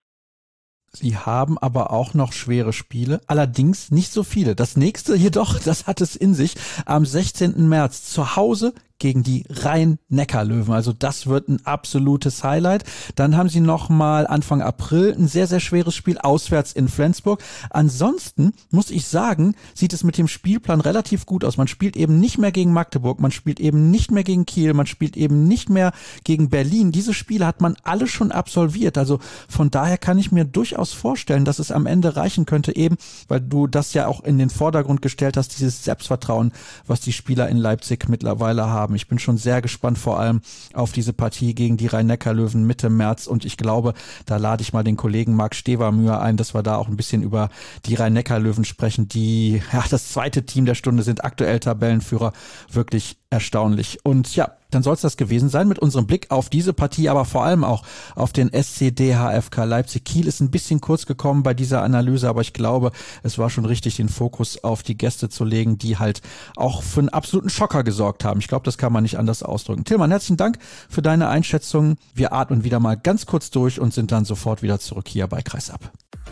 Sie haben aber auch noch schwere Spiele, allerdings nicht so viele. Das nächste jedoch, das hat es in sich, am 16. März zu Hause gegen die Rhein-Neckar-Löwen. Also das wird ein absolutes Highlight. Dann haben sie nochmal Anfang April ein sehr, sehr schweres Spiel auswärts in Flensburg. Ansonsten muss ich sagen, sieht es mit dem Spielplan relativ gut aus. Man spielt eben nicht mehr gegen Magdeburg, man spielt eben nicht mehr gegen Kiel, man spielt eben nicht mehr gegen Berlin. Diese Spiele hat man alle schon absolviert. Also von daher kann ich mir durchaus vorstellen, dass es am Ende reichen könnte, eben, weil du das ja auch in den Vordergrund gestellt hast, dieses Selbstvertrauen, was die Spieler in Leipzig mittlerweile haben. haben. Ich bin schon sehr gespannt, vor allem auf diese Partie gegen die Rhein-Neckar-Löwen Mitte März, und ich glaube, da lade ich mal den Kollegen Marc Stevermühe ein, dass wir da auch ein bisschen über die Rhein-Neckar-Löwen sprechen, die das zweite Team der Stunde sind, aktuell Tabellenführer, wirklich erstaunlich. Und ja, dann soll es das gewesen sein mit unserem Blick auf diese Partie, aber vor allem auch auf den SC DHFK Leipzig. Kiel ist ein bisschen kurz gekommen bei dieser Analyse, aber ich glaube, es war schon richtig, den Fokus auf die Gäste zu legen, die halt auch für einen absoluten Schocker gesorgt haben. Ich glaube, das kann man nicht anders ausdrücken. Tillmann, herzlichen Dank für deine Einschätzung. Wir atmen wieder mal ganz kurz durch und sind dann sofort wieder zurück hier bei Kreisab.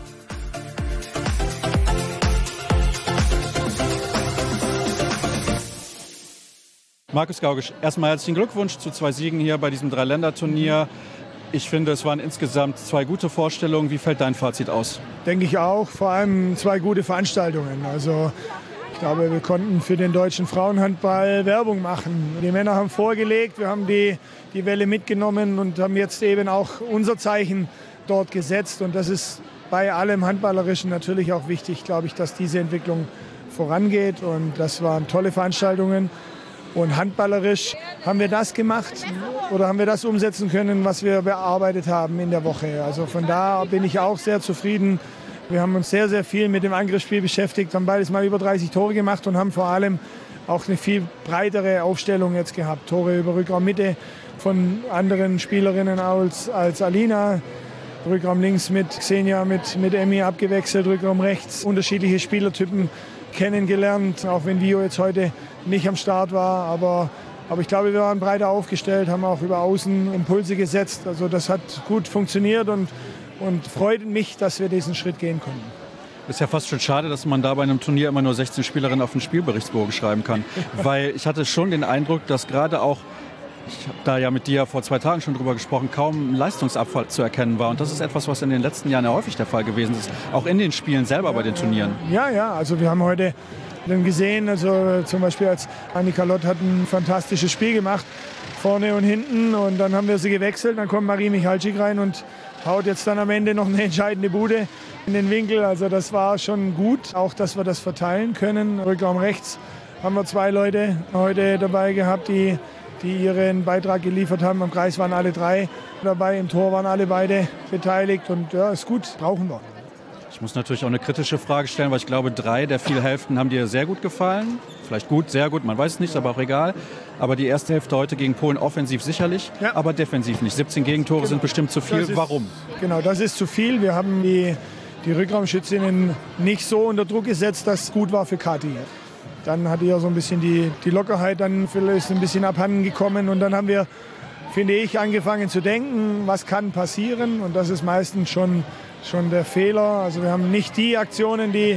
Markus Gaugisch, erstmal herzlichen Glückwunsch zu 2 Siegen hier bei diesem 3-Länder-Turnier. Ich finde, es waren insgesamt 2 gute Vorstellungen. Wie fällt dein Fazit aus? Denke ich auch. Vor allem 2 gute Veranstaltungen. Also ich glaube, wir konnten für den deutschen Frauenhandball Werbung machen. Die Männer haben vorgelegt, wir haben die Welle mitgenommen und haben jetzt eben auch unser Zeichen dort gesetzt. Und das ist bei allem Handballerischen natürlich auch wichtig, glaube ich, dass diese Entwicklung vorangeht. Und das waren tolle Veranstaltungen. Und handballerisch haben wir das gemacht oder haben wir das umsetzen können, was wir bearbeitet haben in der Woche. Also von da bin ich auch sehr zufrieden. Wir haben uns sehr, sehr viel mit dem Angriffsspiel beschäftigt, haben beides mal über 30 Tore gemacht und haben vor allem auch eine viel breitere Aufstellung jetzt gehabt. Tore über Rückraummitte von anderen Spielerinnen als Alina. Rückraum links mit Xenia, mit Emmy abgewechselt, Rückraum rechts. Unterschiedliche Spielertypen kennengelernt, auch wenn Vio jetzt heute nicht am Start war. Aber ich glaube, wir waren breiter aufgestellt, haben auch über Außen Impulse gesetzt. Also das hat gut funktioniert und freut mich, dass wir diesen Schritt gehen konnten. Ist ja fast schon schade, dass man da bei einem Turnier immer nur 16 Spielerinnen auf den Spielberichtsbogen schreiben kann. Weil ich hatte schon den Eindruck, dass gerade auch, ich habe da ja mit dir vor 2 Tagen schon drüber gesprochen, kaum Leistungsabfall zu erkennen war. Und das ist etwas, was in den letzten Jahren ja häufig der Fall gewesen ist. Auch in den Spielen selber bei den Turnieren. Ja, also wir haben heute dann gesehen, also zum Beispiel als Annika Lott hat ein fantastisches Spiel gemacht, vorne und hinten. Und dann haben wir sie gewechselt, dann kommt Marie Michalczyk rein und haut jetzt dann am Ende noch eine entscheidende Bude in den Winkel. Also das war schon gut, auch dass wir das verteilen können. Rückraum rechts haben wir 2 Leute heute dabei gehabt, die ihren Beitrag geliefert haben. Am Kreis waren alle 3 dabei, im Tor waren alle beide beteiligt. Und ja, ist gut, brauchen wir. Ich muss natürlich auch eine kritische Frage stellen, weil ich glaube, 3 der 4 Hälften haben dir sehr gut gefallen. Vielleicht gut, sehr gut, man weiß es nicht, aber auch egal. Aber die erste Hälfte heute gegen Polen offensiv sicherlich, ja, aber defensiv nicht. 17 Gegentore sind bestimmt zu viel. Warum? Genau, das ist zu viel. Wir haben die Rückraumschützinnen nicht so unter Druck gesetzt, dass es gut war für Kathi. Dann hatte ja so ein bisschen die Lockerheit, dann ist ein bisschen abhanden gekommen. Und dann haben wir, finde ich, angefangen zu denken, was kann passieren. Und das ist meistens schon der Fehler. Also wir haben nicht die Aktionen, die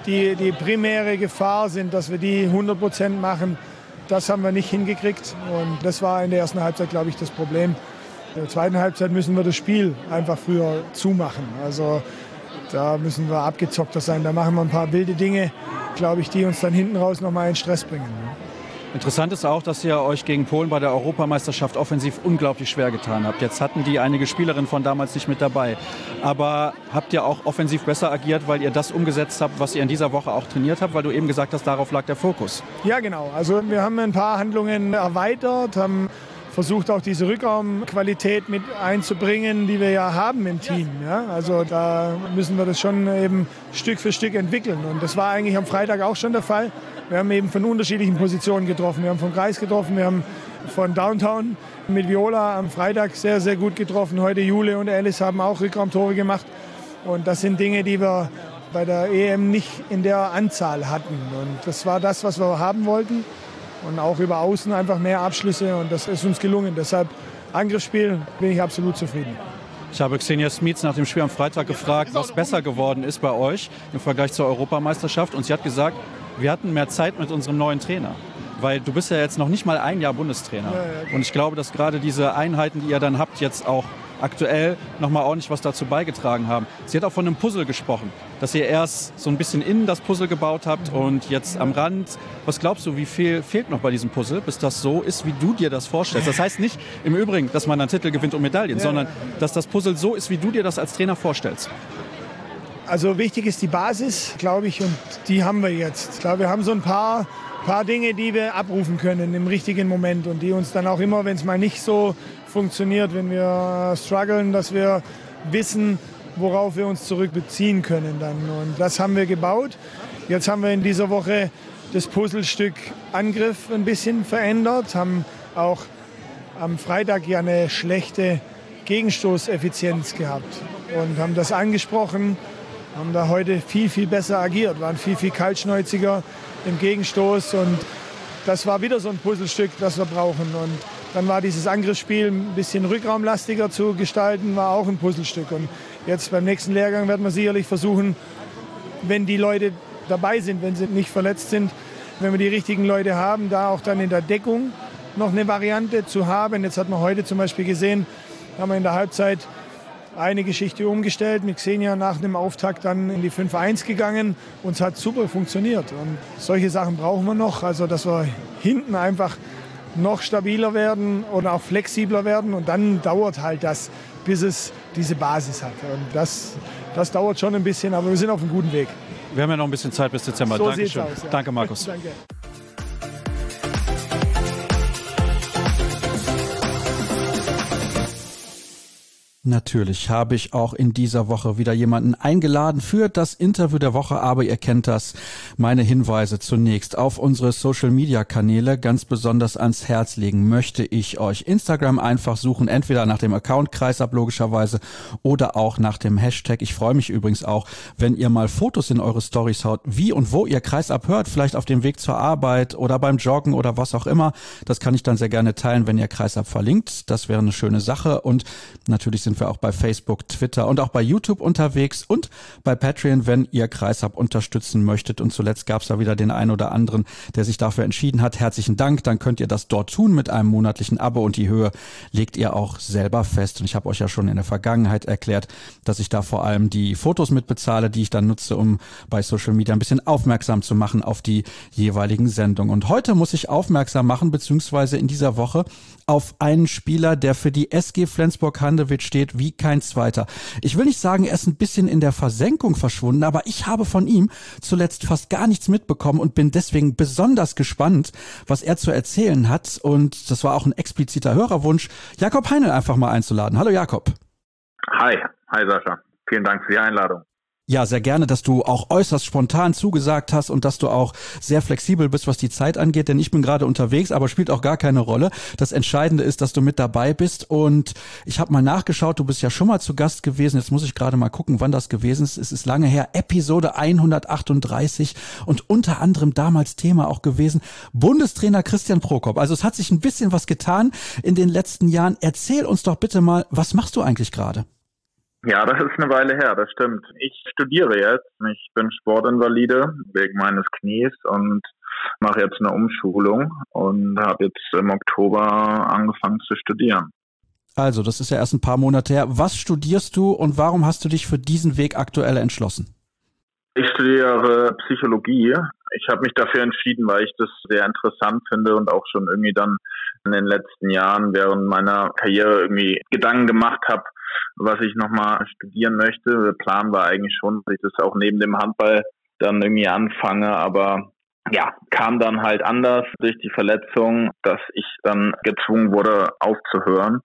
primäre Gefahr sind, dass wir die 100% machen. Das haben wir nicht hingekriegt. Und das war in der ersten Halbzeit, glaube ich, das Problem. In der zweiten Halbzeit müssen wir das Spiel einfach früher zumachen. Also da müssen wir abgezockter sein. Da machen wir ein paar wilde Dinge, glaube ich, die uns dann hinten raus nochmal in Stress bringen. Interessant ist auch, dass ihr euch gegen Polen bei der Europameisterschaft offensiv unglaublich schwer getan habt. Jetzt hatten die einige Spielerinnen von damals nicht mit dabei. Aber habt ihr auch offensiv besser agiert, weil ihr das umgesetzt habt, was ihr in dieser Woche auch trainiert habt? Weil du eben gesagt hast, darauf lag der Fokus. Ja, genau. Also wir haben ein paar Handlungen erweitert, haben versucht auch diese Rückraumqualität mit einzubringen, die wir ja haben im Team. Ja? Also da müssen wir das schon eben Stück für Stück entwickeln. Und das war eigentlich am Freitag auch schon der Fall. Wir haben eben von unterschiedlichen Positionen getroffen. Wir haben vom Kreis getroffen, wir haben von Downtown mit Viola am Freitag sehr, sehr gut getroffen. Heute Jule und Alice haben auch Rückraumtore gemacht. Und das sind Dinge, die wir bei der EM nicht in der Anzahl hatten. Und das war das, was wir haben wollten. Und auch über Außen einfach mehr Abschlüsse. Und das ist uns gelungen. Deshalb Angriffsspiel bin ich absolut zufrieden. Ich habe Xenia Smits nach dem Spiel am Freitag gefragt, was besser geworden ist bei euch im Vergleich zur Europameisterschaft. Und sie hat gesagt, wir hatten mehr Zeit mit unserem neuen Trainer. Weil du bist ja jetzt noch nicht mal ein Jahr Bundestrainer. Ja. Und ich glaube, dass gerade diese Einheiten, die ihr dann habt, jetzt auch aktuell nochmal ordentlich was dazu beigetragen haben. Sie hat auch von einem Puzzle gesprochen, dass ihr erst so ein bisschen innen das Puzzle gebaut habt und jetzt am Rand. Was glaubst du, wie viel fehlt noch bei diesem Puzzle, bis das so ist, wie du dir das vorstellst? Das heißt nicht im Übrigen, dass man einen Titel gewinnt und Medaillen, sondern dass das Puzzle so ist, wie du dir das als Trainer vorstellst. Also wichtig ist die Basis, glaube ich, und die haben wir jetzt. Ich glaube, wir haben so ein paar Dinge, die wir abrufen können im richtigen Moment und die uns dann auch immer, wenn es mal nicht so funktioniert, wenn wir strugglen, dass wir wissen, worauf wir uns zurückbeziehen können dann. Und das haben wir gebaut. Jetzt haben wir in dieser Woche das Puzzlestück Angriff ein bisschen verändert, haben auch am Freitag ja eine schlechte Gegenstoßeffizienz gehabt und haben das angesprochen, haben da heute viel, viel besser agiert, waren viel, viel kaltschnäuziger im Gegenstoß und das war wieder so ein Puzzlestück, das wir brauchen. Und dann war dieses Angriffsspiel ein bisschen rückraumlastiger zu gestalten, war auch ein Puzzlestück. Und jetzt beim nächsten Lehrgang werden wir sicherlich versuchen, wenn die Leute dabei sind, wenn sie nicht verletzt sind, wenn wir die richtigen Leute haben, da auch dann in der Deckung noch eine Variante zu haben. Jetzt hat man heute zum Beispiel gesehen, haben wir in der Halbzeit eine Geschichte umgestellt, mit Xenia nach dem Auftakt dann in die 5-1 gegangen und es hat super funktioniert. Und solche Sachen brauchen wir noch, also dass wir hinten einfach noch stabiler werden oder auch flexibler werden und dann dauert halt das, bis es diese Basis hat. Und das dauert schon ein bisschen, aber wir sind auf einem guten Weg. Wir haben ja noch ein bisschen Zeit bis Dezember. So Dankeschön. sieht's aus, ja. Danke, Markus. Danke. Natürlich habe ich auch in dieser Woche wieder jemanden eingeladen für das Interview der Woche, aber ihr kennt das. Meine Hinweise zunächst auf unsere Social-Media-Kanäle ganz besonders ans Herz legen möchte ich euch. Instagram einfach suchen, entweder nach dem Account Kreisab logischerweise oder auch nach dem Hashtag. Ich freue mich übrigens auch, wenn ihr mal Fotos in eure Stories haut, wie und wo ihr Kreisab hört, vielleicht auf dem Weg zur Arbeit oder beim Joggen oder was auch immer. Das kann ich dann sehr gerne teilen, wenn ihr Kreisab verlinkt. Das wäre eine schöne Sache und natürlich sind wir auch bei Facebook, Twitter und auch bei YouTube unterwegs und bei Patreon, wenn ihr Kreisab unterstützen möchtet. Und zuletzt gab es da wieder den einen oder anderen, der sich dafür entschieden hat. Herzlichen Dank, dann könnt ihr das dort tun mit einem monatlichen Abo und die Höhe legt ihr auch selber fest. Und ich habe euch ja schon in der Vergangenheit erklärt, dass ich da vor allem die Fotos mitbezahle, die ich dann nutze, um bei Social Media ein bisschen aufmerksam zu machen auf die jeweiligen Sendungen. Und heute muss ich aufmerksam machen, beziehungsweise in dieser Woche auf einen Spieler, der für die SG Flensburg-Handewitt steht wie kein zweiter. Ich will nicht sagen, er ist ein bisschen in der Versenkung verschwunden, aber ich habe von ihm zuletzt fast gar nichts mitbekommen und bin deswegen besonders gespannt, was er zu erzählen hat. Und das war auch ein expliziter Hörerwunsch, Jakob Heinl einfach mal einzuladen. Hallo Jakob. Hi Sascha. Vielen Dank für die Einladung. Ja, sehr gerne, dass du auch äußerst spontan zugesagt hast und dass du auch sehr flexibel bist, was die Zeit angeht, denn ich bin gerade unterwegs, aber spielt auch gar keine Rolle. Das Entscheidende ist, dass du mit dabei bist und ich habe mal nachgeschaut, du bist ja schon mal zu Gast gewesen, jetzt muss ich gerade mal gucken, wann das gewesen ist. Es ist lange her, Episode 138 und unter anderem damals Thema auch gewesen, Bundestrainer Christian Prokop. Also es hat sich ein bisschen was getan in den letzten Jahren. Erzähl uns doch bitte mal, was machst du eigentlich gerade? Ja, das ist eine Weile her, das stimmt. Ich studiere jetzt. Ich bin Sportinvalide wegen meines Knies und mache jetzt eine Umschulung und habe jetzt im Oktober angefangen zu studieren. Also, das ist ja erst ein paar Monate her. Was studierst du und warum hast du dich für diesen Weg aktuell entschlossen? Ich studiere Psychologie. Ich habe mich dafür entschieden, weil ich das sehr interessant finde und auch schon irgendwie dann in den letzten Jahren während meiner Karriere irgendwie Gedanken gemacht habe, was ich nochmal studieren möchte. Der Plan war eigentlich schon, dass ich das auch neben dem Handball dann irgendwie anfange, aber ja, kam dann halt anders durch die Verletzung, dass ich dann gezwungen wurde aufzuhören.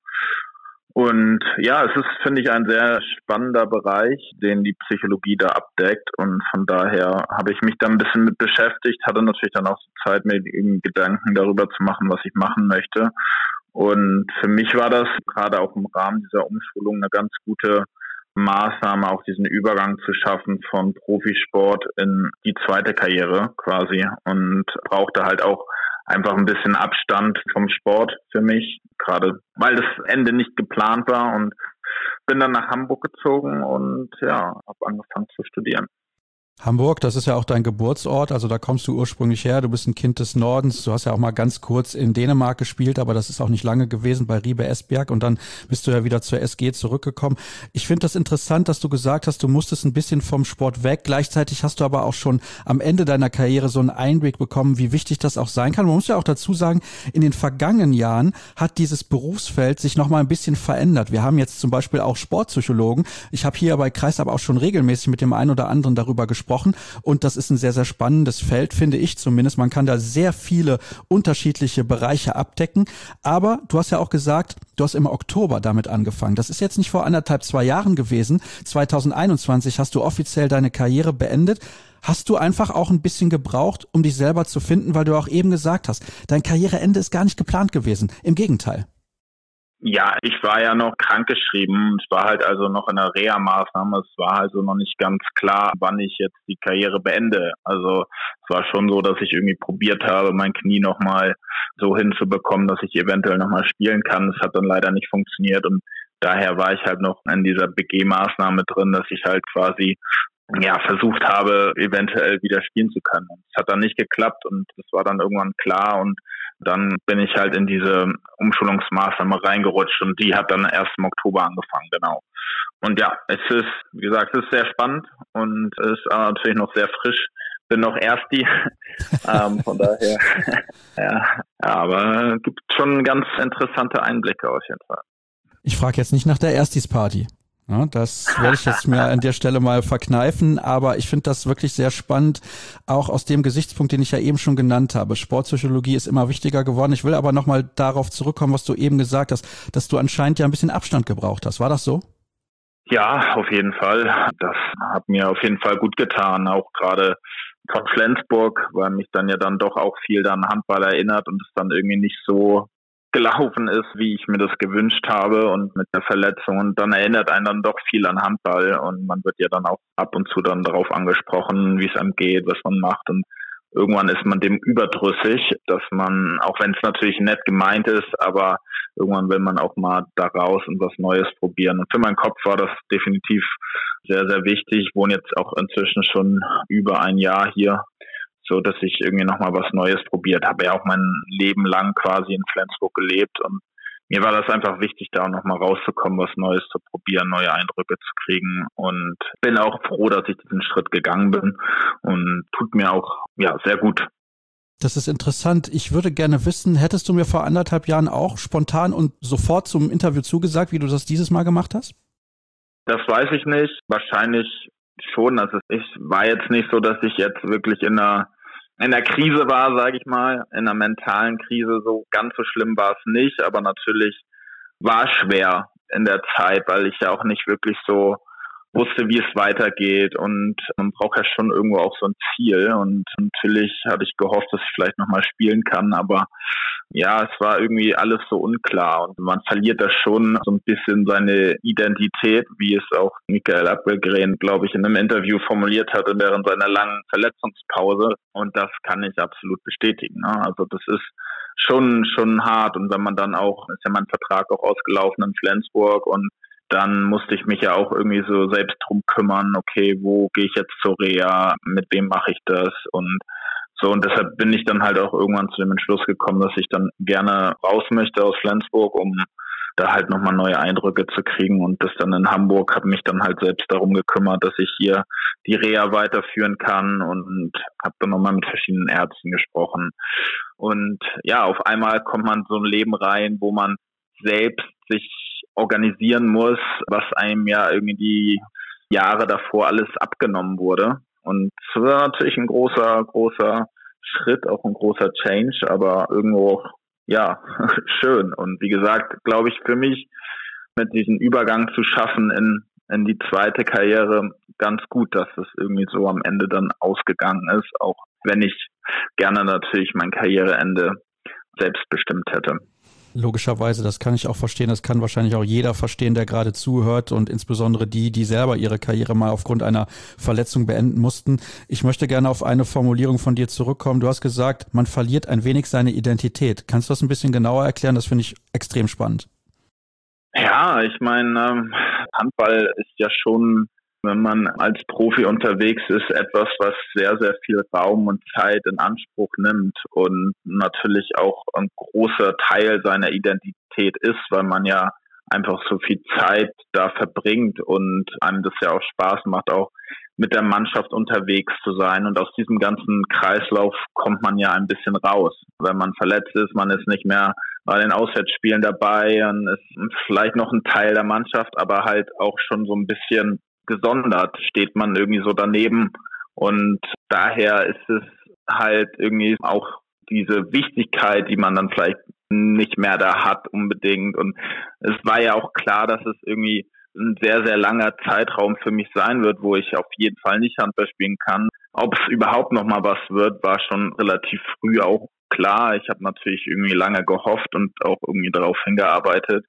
Und ja, es ist, finde ich, ein sehr spannender Bereich, den die Psychologie da abdeckt. Und von daher habe ich mich da ein bisschen mit beschäftigt, hatte natürlich dann auch Zeit, mir Gedanken darüber zu machen, was ich machen möchte. Und für mich war das gerade auch im Rahmen dieser Umschulung eine ganz gute Maßnahme, auch diesen Übergang zu schaffen von Profisport in die zweite Karriere quasi. Und brauchte halt auch einfach ein bisschen Abstand vom Sport für mich, gerade weil das Ende nicht geplant war, und bin dann nach Hamburg gezogen und ja, habe angefangen zu studieren. Hamburg, das ist ja auch dein Geburtsort, also da kommst du ursprünglich her, du bist ein Kind des Nordens, du hast ja auch mal ganz kurz in Dänemark gespielt, aber das ist auch nicht lange gewesen bei Ribe Esbjerg und dann bist du ja wieder zur SG zurückgekommen. Ich finde das interessant, dass du gesagt hast, du musstest ein bisschen vom Sport weg, gleichzeitig hast du aber auch schon am Ende deiner Karriere so einen Einblick bekommen, wie wichtig das auch sein kann. Man muss ja auch dazu sagen, in den vergangenen Jahren hat dieses Berufsfeld sich noch mal ein bisschen verändert. Wir haben jetzt zum Beispiel auch Sportpsychologen. Ich habe hier bei Kreisab auch schon regelmäßig mit dem einen oder anderen darüber gesprochen. Und das ist ein sehr, sehr spannendes Feld, finde ich zumindest. Man kann da sehr viele unterschiedliche Bereiche abdecken. Aber du hast ja auch gesagt, du hast im Oktober damit angefangen. Das ist jetzt nicht vor 2 Jahren gewesen. 2021 hast du offiziell deine Karriere beendet. Hast du einfach auch ein bisschen gebraucht, um dich selber zu finden, weil du auch eben gesagt hast, dein Karriereende ist gar nicht geplant gewesen. Im Gegenteil. Ja, ich war ja noch krankgeschrieben. Es war halt also noch in der Reha-Maßnahme. Es war also noch nicht ganz klar, wann ich jetzt die Karriere beende. Also es war schon so, dass ich irgendwie probiert habe, mein Knie nochmal so hinzubekommen, dass ich eventuell nochmal spielen kann. Es hat dann leider nicht funktioniert und daher war ich halt noch in dieser BG-Maßnahme drin, dass ich halt quasi versucht habe, eventuell wieder spielen zu können. Es hat dann nicht geklappt und das war dann irgendwann klar und dann bin ich halt in diese Umschulungsmaßnahme reingerutscht und die hat dann erst im Oktober angefangen, genau. Und ja, es ist, wie gesagt, es ist sehr spannend und es ist natürlich noch sehr frisch. Bin noch Ersti, von daher, ja, aber es gibt schon ganz interessante Einblicke auf jeden Fall. Ich frage jetzt nicht nach der Erstis-Party. Ja, das werde ich jetzt mir an der Stelle mal verkneifen, aber ich finde das wirklich sehr spannend, auch aus dem Gesichtspunkt, den ich ja eben schon genannt habe. Sportpsychologie ist immer wichtiger geworden. Ich will aber nochmal darauf zurückkommen, was du eben gesagt hast, dass du anscheinend ja ein bisschen Abstand gebraucht hast. War das so? Ja, auf jeden Fall. Das hat mir auf jeden Fall gut getan, auch gerade von Flensburg, weil mich dann ja dann doch auch viel an Handball erinnert und es dann irgendwie nicht so gelaufen ist, wie ich mir das gewünscht habe und mit der Verletzung und dann erinnert einen dann doch viel an Handball und man wird ja dann auch ab und zu dann darauf angesprochen, wie es einem geht, was man macht und irgendwann ist man dem überdrüssig, dass man, auch wenn es natürlich nett gemeint ist, aber irgendwann will man auch mal da raus und was Neues probieren und für meinen Kopf war das definitiv sehr, sehr wichtig. Ich wohne jetzt auch inzwischen schon über ein Jahr hier, so dass ich irgendwie nochmal was Neues probiert habe. Ja auch mein Leben lang quasi in Flensburg gelebt und mir war das einfach wichtig, da auch nochmal rauszukommen, was Neues zu probieren, neue Eindrücke zu kriegen und bin auch froh, dass ich diesen Schritt gegangen bin und tut mir auch sehr gut. Das ist interessant. Ich würde gerne wissen, hättest du mir vor 1,5 Jahren auch spontan und sofort zum Interview zugesagt, wie du das dieses Mal gemacht hast? Das weiß ich nicht. Wahrscheinlich schon. Also ich war jetzt nicht so, dass ich jetzt wirklich in einer Krise war, sage ich mal, in einer mentalen Krise. So ganz so schlimm war es nicht, aber natürlich war es schwer in der Zeit, weil ich ja auch nicht wirklich so wusste, wie es weitergeht und man braucht ja schon irgendwo auch so ein Ziel und natürlich hatte ich gehofft, dass ich vielleicht nochmal spielen kann, aber ja, es war irgendwie alles so unklar und man verliert da schon so ein bisschen seine Identität, wie es auch Michael Appelgren, glaube ich, in einem Interview formuliert hatte während seiner langen Verletzungspause und das kann ich absolut bestätigen. Ne? Also das ist schon hart und wenn man dann auch, ist ja mein Vertrag auch ausgelaufen in Flensburg und dann musste ich mich ja auch irgendwie so selbst drum kümmern, okay, wo gehe ich jetzt zur Reha, mit wem mache ich das und so und deshalb bin ich dann halt auch irgendwann zu dem Entschluss gekommen, dass ich dann gerne raus möchte aus Flensburg, um da halt nochmal neue Eindrücke zu kriegen und das dann in Hamburg, habe mich dann halt selbst darum gekümmert, dass ich hier die Reha weiterführen kann und habe dann nochmal mit verschiedenen Ärzten gesprochen und ja, auf einmal kommt man so ein Leben rein, wo man selbst sich organisieren muss, was einem ja irgendwie die Jahre davor alles abgenommen wurde. Und es war natürlich ein großer Schritt, auch ein großer Change, aber irgendwo, schön. Und wie gesagt, glaube ich, für mich mit diesem Übergang zu schaffen in die zweite Karriere ganz gut, dass es irgendwie so am Ende dann ausgegangen ist, auch wenn ich gerne natürlich mein Karriereende selbst bestimmt hätte. Logischerweise, das kann ich auch verstehen, das kann wahrscheinlich auch jeder verstehen, der gerade zuhört und insbesondere die selber ihre Karriere mal aufgrund einer Verletzung beenden mussten. Ich möchte gerne auf eine Formulierung von dir zurückkommen. Du hast gesagt, man verliert ein wenig seine Identität. Kannst du das ein bisschen genauer erklären? Das finde ich extrem spannend. Ja, ich meine, Handball ist ja schon wenn man als Profi unterwegs ist, etwas, was sehr, sehr viel Raum und Zeit in Anspruch nimmt und natürlich auch ein großer Teil seiner Identität ist, weil man ja einfach so viel Zeit da verbringt und einem das ja auch Spaß macht, auch mit der Mannschaft unterwegs zu sein. Und aus diesem ganzen Kreislauf kommt man ja ein bisschen raus. Wenn man verletzt ist, man ist nicht mehr bei den Auswärtsspielen dabei und ist vielleicht noch ein Teil der Mannschaft, aber halt auch schon so ein bisschen gesondert, steht man irgendwie so daneben. Und daher ist es halt irgendwie auch diese Wichtigkeit, die man dann vielleicht nicht mehr da hat unbedingt. Und es war ja auch klar, dass es irgendwie ein sehr, sehr langer Zeitraum für mich sein wird, wo ich auf jeden Fall nicht Handball spielen kann. Ob es überhaupt noch mal was wird, war schon relativ früh auch klar. Ich habe natürlich irgendwie lange gehofft und auch irgendwie darauf hingearbeitet.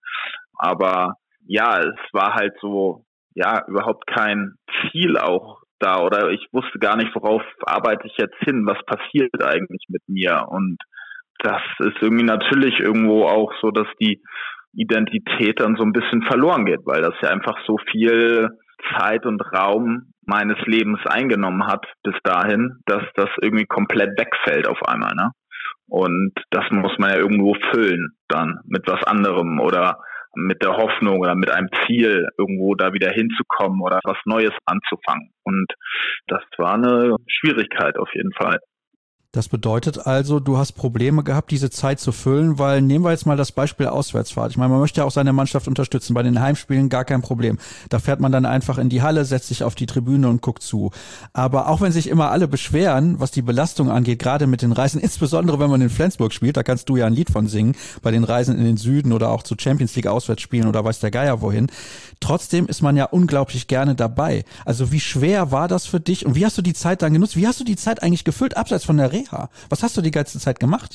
Aber ja, es war halt so, ja, überhaupt kein Ziel auch da, oder ich wusste gar nicht, worauf arbeite ich jetzt hin, was passiert eigentlich mit mir. Und das ist irgendwie natürlich irgendwo auch so, dass die Identität dann so ein bisschen verloren geht, weil das ja einfach so viel Zeit und Raum meines Lebens eingenommen hat bis dahin, dass das irgendwie komplett wegfällt auf einmal, ne? Und das muss man ja irgendwo füllen dann mit was anderem oder mit der Hoffnung oder mit einem Ziel, irgendwo da wieder hinzukommen oder was Neues anzufangen. Und das war eine Schwierigkeit auf jeden Fall. Das bedeutet also, du hast Probleme gehabt, diese Zeit zu füllen, weil nehmen wir jetzt mal das Beispiel Auswärtsfahrt. Ich meine, man möchte ja auch seine Mannschaft unterstützen. Bei den Heimspielen gar kein Problem. Da fährt man dann einfach in die Halle, setzt sich auf die Tribüne und guckt zu. Aber auch wenn sich immer alle beschweren, was die Belastung angeht, gerade mit den Reisen, insbesondere wenn man in Flensburg spielt, da kannst du ja ein Lied von singen, bei den Reisen in den Süden oder auch zu Champions League Auswärtsspielen oder weiß der Geier wohin. Trotzdem ist man ja unglaublich gerne dabei. Also wie schwer war das für dich und wie hast du die Zeit dann genutzt? Wie hast du die Zeit eigentlich gefüllt, abseits von der Reha? Was hast du die ganze Zeit gemacht?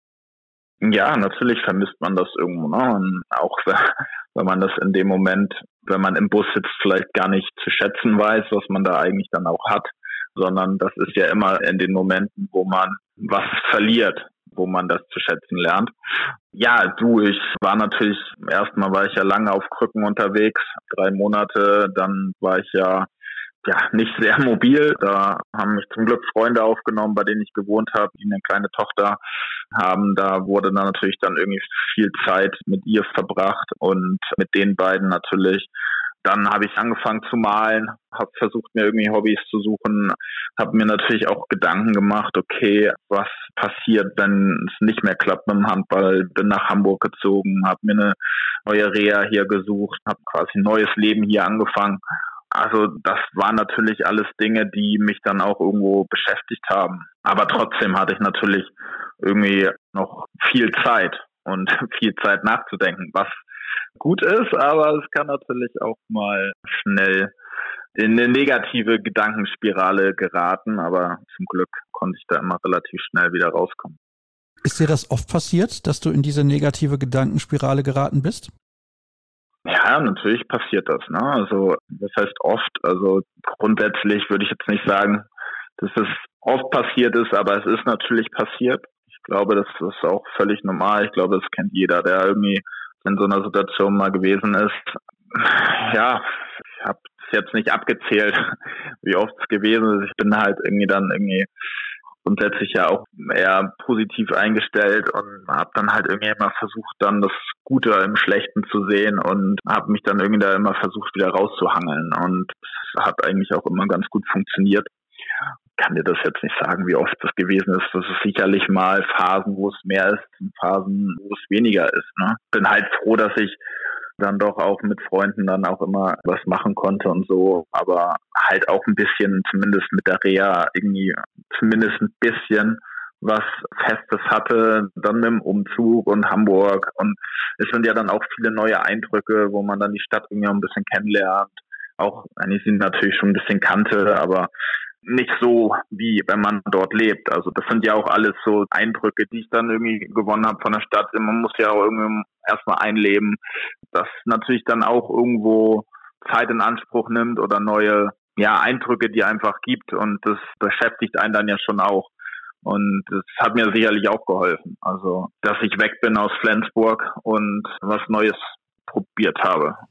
Ja, natürlich vermisst man das irgendwo, ne? Und auch wenn man das in dem Moment, wenn man im Bus sitzt, vielleicht gar nicht zu schätzen weiß, was man da eigentlich dann auch hat, sondern das ist ja immer in den Momenten, wo man was verliert, wo man das zu schätzen lernt. Ja, ich war natürlich, erstmal war ich ja lange auf Krücken unterwegs, 3 Monate, dann war ich ja nicht sehr mobil. Da haben mich zum Glück Freunde aufgenommen, bei denen ich gewohnt habe, die eine kleine Tochter haben. Da wurde dann natürlich dann irgendwie viel Zeit mit ihr verbracht und mit den beiden natürlich. Dann habe ich angefangen zu malen, habe versucht, mir irgendwie Hobbys zu suchen, habe mir natürlich auch Gedanken gemacht, okay, was passiert, wenn es nicht mehr klappt mit dem Handball. Bin nach Hamburg gezogen, habe mir eine neue Reha hier gesucht, habe quasi ein neues Leben hier angefangen. Also das waren natürlich alles Dinge, die mich dann auch irgendwo beschäftigt haben. Aber trotzdem hatte ich natürlich irgendwie noch viel Zeit und viel Zeit nachzudenken, was gut ist, aber es kann natürlich auch mal schnell in eine negative Gedankenspirale geraten. Aber zum Glück konnte ich da immer relativ schnell wieder rauskommen. Ist dir das oft passiert, dass du in diese negative Gedankenspirale geraten bist? Ja, natürlich passiert das, ne? Also, das heißt oft, also grundsätzlich würde ich jetzt nicht sagen, dass es oft passiert ist, aber es ist natürlich passiert. Ich glaube, das ist auch völlig normal. Ich glaube, das kennt jeder, der irgendwie in so einer Situation mal gewesen ist. Ja, ich habe es jetzt nicht abgezählt, wie oft es gewesen ist. Ich bin halt irgendwie grundsätzlich ja auch eher positiv eingestellt und habe dann halt irgendwie immer versucht, dann das Gute im Schlechten zu sehen und habe mich dann irgendwie da immer versucht, wieder rauszuhangeln. Und es hat eigentlich auch immer ganz gut funktioniert. Ich kann dir das jetzt nicht sagen, wie oft das gewesen ist. Das ist sicherlich mal Phasen, wo es mehr ist und Phasen, wo es weniger ist, ne? Bin halt froh, dass ich dann doch auch mit Freunden dann auch immer was machen konnte und so, aber halt auch ein bisschen, zumindest mit der Reha, irgendwie zumindest ein bisschen was Festes hatte, dann mit dem Umzug und Hamburg, und es sind ja dann auch viele neue Eindrücke, wo man dann die Stadt irgendwie auch ein bisschen kennenlernt, auch wenn ich sie natürlich schon ein bisschen kannte, aber nicht so, wie wenn man dort lebt. Also das sind ja auch alles so Eindrücke, die ich dann irgendwie gewonnen habe von der Stadt. Man muss ja auch irgendwie erstmal einleben, das natürlich dann auch irgendwo Zeit in Anspruch nimmt oder neue Eindrücke, die einfach gibt, und das beschäftigt einen dann ja schon auch. Und das hat mir sicherlich auch geholfen. Also, dass ich weg bin aus Flensburg und was Neues probiert habe.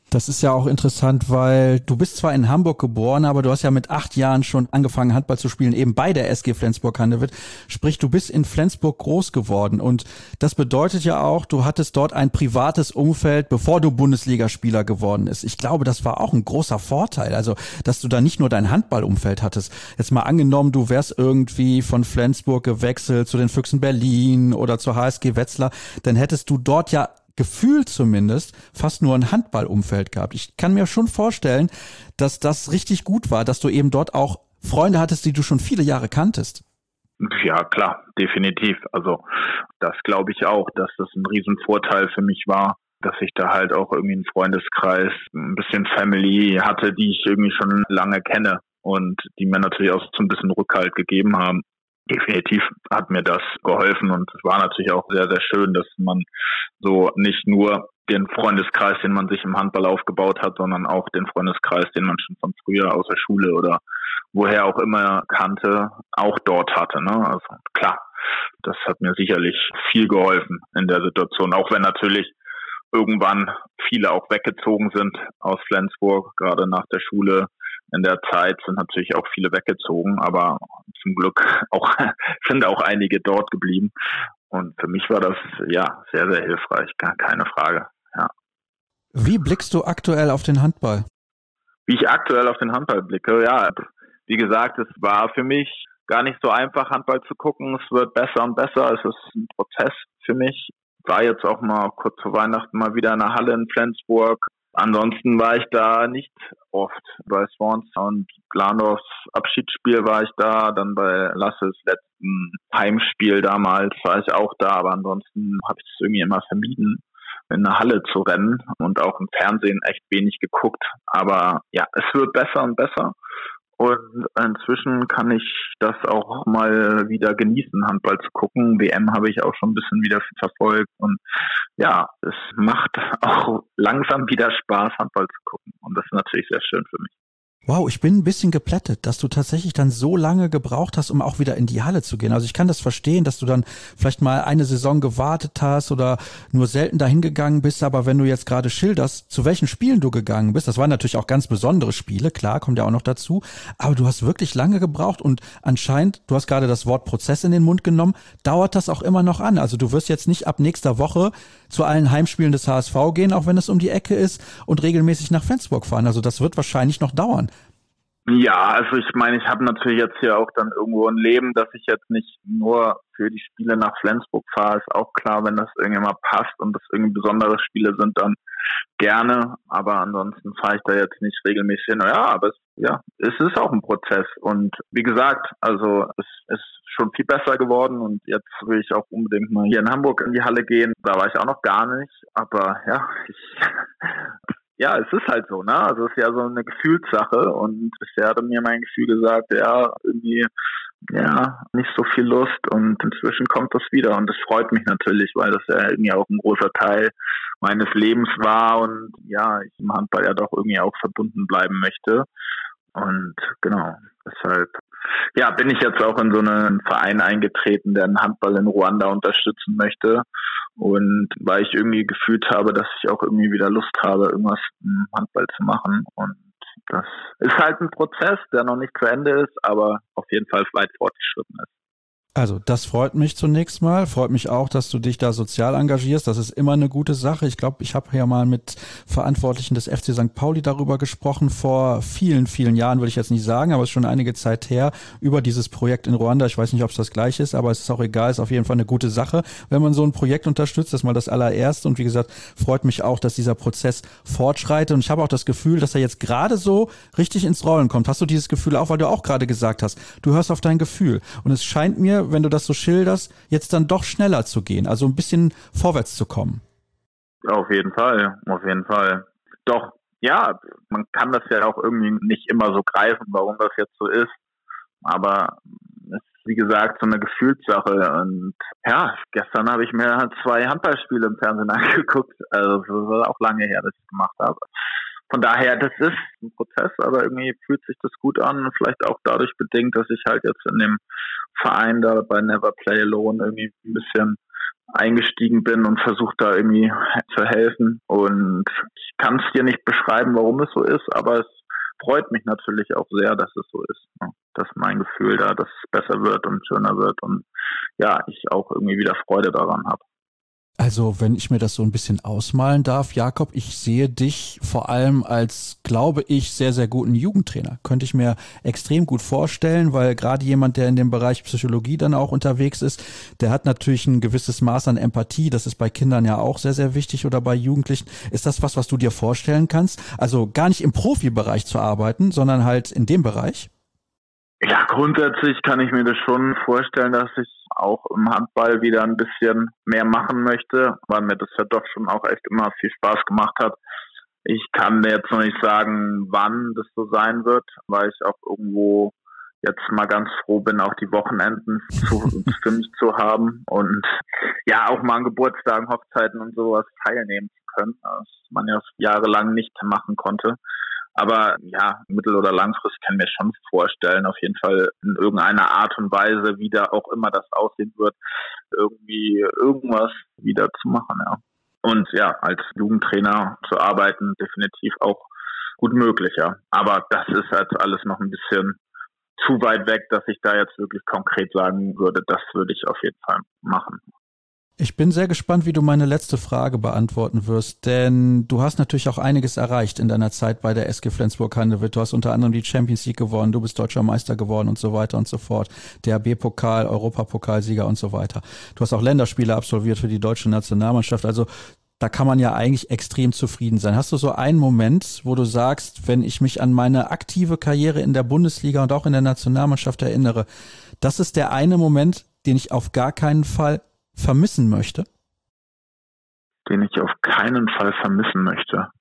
Das ist ja auch interessant, weil du bist zwar in Hamburg geboren, aber du hast ja mit 8 Jahren schon angefangen, Handball zu spielen, eben bei der SG Flensburg-Handewitt. Sprich, du bist in Flensburg groß geworden und das bedeutet ja auch, du hattest dort ein privates Umfeld, bevor du Bundesligaspieler geworden bist. Ich glaube, das war auch ein großer Vorteil, also dass du da nicht nur dein Handballumfeld hattest. Jetzt mal angenommen, du wärst irgendwie von Flensburg gewechselt zu den Füchsen Berlin oder zur HSG Wetzlar, dann hättest du dort ja gefühlt zumindest fast nur ein Handballumfeld gehabt. Ich kann mir schon vorstellen, dass das richtig gut war, dass du eben dort auch Freunde hattest, die du schon viele Jahre kanntest. Ja, klar, definitiv. Also das glaube ich auch, dass das ein Riesenvorteil für mich war, dass ich da halt auch irgendwie einen Freundeskreis, ein bisschen Family hatte, die ich irgendwie schon lange kenne und die mir natürlich auch so ein bisschen Rückhalt gegeben haben. Definitiv hat mir das geholfen und es war natürlich auch sehr, sehr schön, dass man so nicht nur den Freundeskreis, den man sich im Handball aufgebaut hat, sondern auch den Freundeskreis, den man schon von früher aus der Schule oder woher auch immer kannte, auch dort hatte. Ne? Also klar, das hat mir sicherlich viel geholfen in der Situation, auch wenn natürlich irgendwann viele auch weggezogen sind aus Flensburg, gerade nach der Schule. In der Zeit sind natürlich auch viele weggezogen, aber zum Glück auch sind auch einige dort geblieben. Und für mich war das ja sehr, sehr hilfreich, keine Frage. Ja. Wie blickst du aktuell auf den Handball? Wie ich aktuell auf den Handball blicke, ja, wie gesagt, es war für mich gar nicht so einfach, Handball zu gucken. Es wird besser und besser. Es ist ein Prozess für mich. War jetzt auch mal kurz vor Weihnachten mal wieder in der Halle in Flensburg. Ansonsten war ich da nicht oft. Bei Swans und Glandorfs Abschiedsspiel war ich da, dann bei Lasses letzten Heimspiel damals war ich auch da, aber ansonsten habe ich es irgendwie immer vermieden, in eine Halle zu rennen und auch im Fernsehen echt wenig geguckt. Aber ja, es wird besser und besser. Und inzwischen kann ich das auch mal wieder genießen, Handball zu gucken. WM habe ich auch schon ein bisschen wieder verfolgt. Und ja, es macht auch langsam wieder Spaß, Handball zu gucken. Und das ist natürlich sehr schön für mich. Wow, ich bin ein bisschen geplättet, dass du tatsächlich dann so lange gebraucht hast, um auch wieder in die Halle zu gehen. Also ich kann das verstehen, dass du dann vielleicht mal eine Saison gewartet hast oder nur selten dahin gegangen bist. Aber wenn du jetzt gerade schilderst, zu welchen Spielen du gegangen bist, das waren natürlich auch ganz besondere Spiele, klar, kommt ja auch noch dazu. Aber du hast wirklich lange gebraucht und anscheinend, du hast gerade das Wort Prozess in den Mund genommen, dauert das auch immer noch an. Also du wirst jetzt nicht ab nächster Woche zu allen Heimspielen des HSV gehen, auch wenn es um die Ecke ist und regelmäßig nach Flensburg fahren. Also das wird wahrscheinlich noch dauern. Ja, also ich meine, ich habe natürlich jetzt hier auch dann irgendwo ein Leben, dass ich jetzt nicht nur für die Spiele nach Flensburg fahre, ist auch klar, wenn das irgendwie mal passt und das irgendwie besondere Spiele sind, dann gerne, aber ansonsten fahre ich da jetzt nicht regelmäßig hin. Ja, aber es ist auch ein Prozess und wie gesagt, also es ist schon viel besser geworden und jetzt will ich auch unbedingt mal hier in Hamburg in die Halle gehen. Da war ich auch noch gar nicht, aber ja, ja, es ist halt so, ne? Also es ist ja so eine Gefühlssache und bisher hat mir mein Gefühl gesagt, ja, irgendwie, ja, nicht so viel Lust und inzwischen kommt das wieder und das freut mich natürlich, weil das ja irgendwie auch ein großer Teil meines Lebens war und ja, ich im Handball ja doch irgendwie auch verbunden bleiben möchte und genau, deshalb ja, bin ich jetzt auch in so einen Verein eingetreten, der den Handball in Ruanda unterstützen möchte. Und weil ich irgendwie gefühlt habe, dass ich auch irgendwie wieder Lust habe, irgendwas im Handball zu machen. Und das ist halt ein Prozess, der noch nicht zu Ende ist, aber auf jeden Fall weit fortgeschritten ist. Also das freut mich zunächst mal. Freut mich auch, dass du dich da sozial engagierst. Das ist immer eine gute Sache. Ich glaube, ich habe ja mal mit Verantwortlichen des FC St. Pauli darüber gesprochen, vor vielen, vielen Jahren, würde ich jetzt nicht sagen, aber es ist schon einige Zeit her, über dieses Projekt in Ruanda. Ich weiß nicht, ob es das gleiche ist, aber es ist auch egal. Es ist auf jeden Fall eine gute Sache, wenn man so ein Projekt unterstützt. Das ist mal das allererste. Und wie gesagt, freut mich auch, dass dieser Prozess fortschreitet. Und ich habe auch das Gefühl, dass er jetzt gerade so richtig ins Rollen kommt. Hast du dieses Gefühl auch, weil du auch gerade gesagt hast, du hörst auf dein Gefühl. Und es scheint mir, wenn du das so schilderst, jetzt dann doch schneller zu gehen, also ein bisschen vorwärts zu kommen. Auf jeden Fall, auf jeden Fall. Doch, ja, man kann das ja auch irgendwie nicht immer so greifen, warum das jetzt so ist, aber es ist, wie gesagt, so eine Gefühlssache und ja, gestern habe ich mir 2 Handballspiele im Fernsehen angeguckt, also das war auch lange her, dass ich es gemacht habe. Von daher, das ist ein Prozess, aber irgendwie fühlt sich das gut an und vielleicht auch dadurch bedingt, dass ich halt jetzt in dem Verein da bei Never Play Alone irgendwie ein bisschen eingestiegen bin und versucht da irgendwie zu helfen. Und ich kann es dir nicht beschreiben, warum es so ist, aber es freut mich natürlich auch sehr, dass es so ist. Dass mein Gefühl da, dass es besser wird und schöner wird und ja, ich auch irgendwie wieder Freude daran habe. Also wenn ich mir das so ein bisschen ausmalen darf, Jakob, ich sehe dich vor allem als, glaube ich, sehr, sehr guten Jugendtrainer. Könnte ich mir extrem gut vorstellen, weil gerade jemand, der in dem Bereich Psychologie dann auch unterwegs ist, der hat natürlich ein gewisses Maß an Empathie. Das ist bei Kindern ja auch sehr, sehr wichtig oder bei Jugendlichen. Ist das was du dir vorstellen kannst? Also gar nicht im Profibereich zu arbeiten, sondern halt in dem Bereich? Ja, grundsätzlich kann ich mir das schon vorstellen, dass ich auch im Handball wieder ein bisschen mehr machen möchte, weil mir das ja doch schon auch echt immer viel Spaß gemacht hat. Ich kann jetzt noch nicht sagen, wann das so sein wird, weil ich auch irgendwo jetzt mal ganz froh bin, auch die Wochenenden für mich zu haben und ja, auch mal an Geburtstagen, Hochzeiten und sowas teilnehmen zu können, was man ja jahrelang nicht machen konnte. Aber ja, mittel- oder langfristig kann ich mir schon vorstellen, auf jeden Fall in irgendeiner Art und Weise, wie da auch immer das aussehen wird, irgendwie irgendwas wieder zu machen, ja. Und ja, als Jugendtrainer zu arbeiten, definitiv auch gut möglich, ja. Aber das ist jetzt alles noch ein bisschen zu weit weg, dass ich da jetzt wirklich konkret sagen würde, das würde ich auf jeden Fall machen. Ich bin sehr gespannt, wie du meine letzte Frage beantworten wirst, denn du hast natürlich auch einiges erreicht in deiner Zeit bei der SG Flensburg-Handewitt. Du hast unter anderem die Champions League gewonnen, du bist deutscher Meister geworden und so weiter und so fort. DHB-Pokal, Europapokalsieger und so weiter. Du hast auch Länderspiele absolviert für die deutsche Nationalmannschaft. Also da kann man ja eigentlich extrem zufrieden sein. Hast du so einen Moment, wo du sagst, wenn ich mich an meine aktive Karriere in der Bundesliga und auch in der Nationalmannschaft erinnere, das ist der eine Moment, den ich auf gar keinen Fall vermissen möchte? Den ich auf keinen Fall vermissen möchte.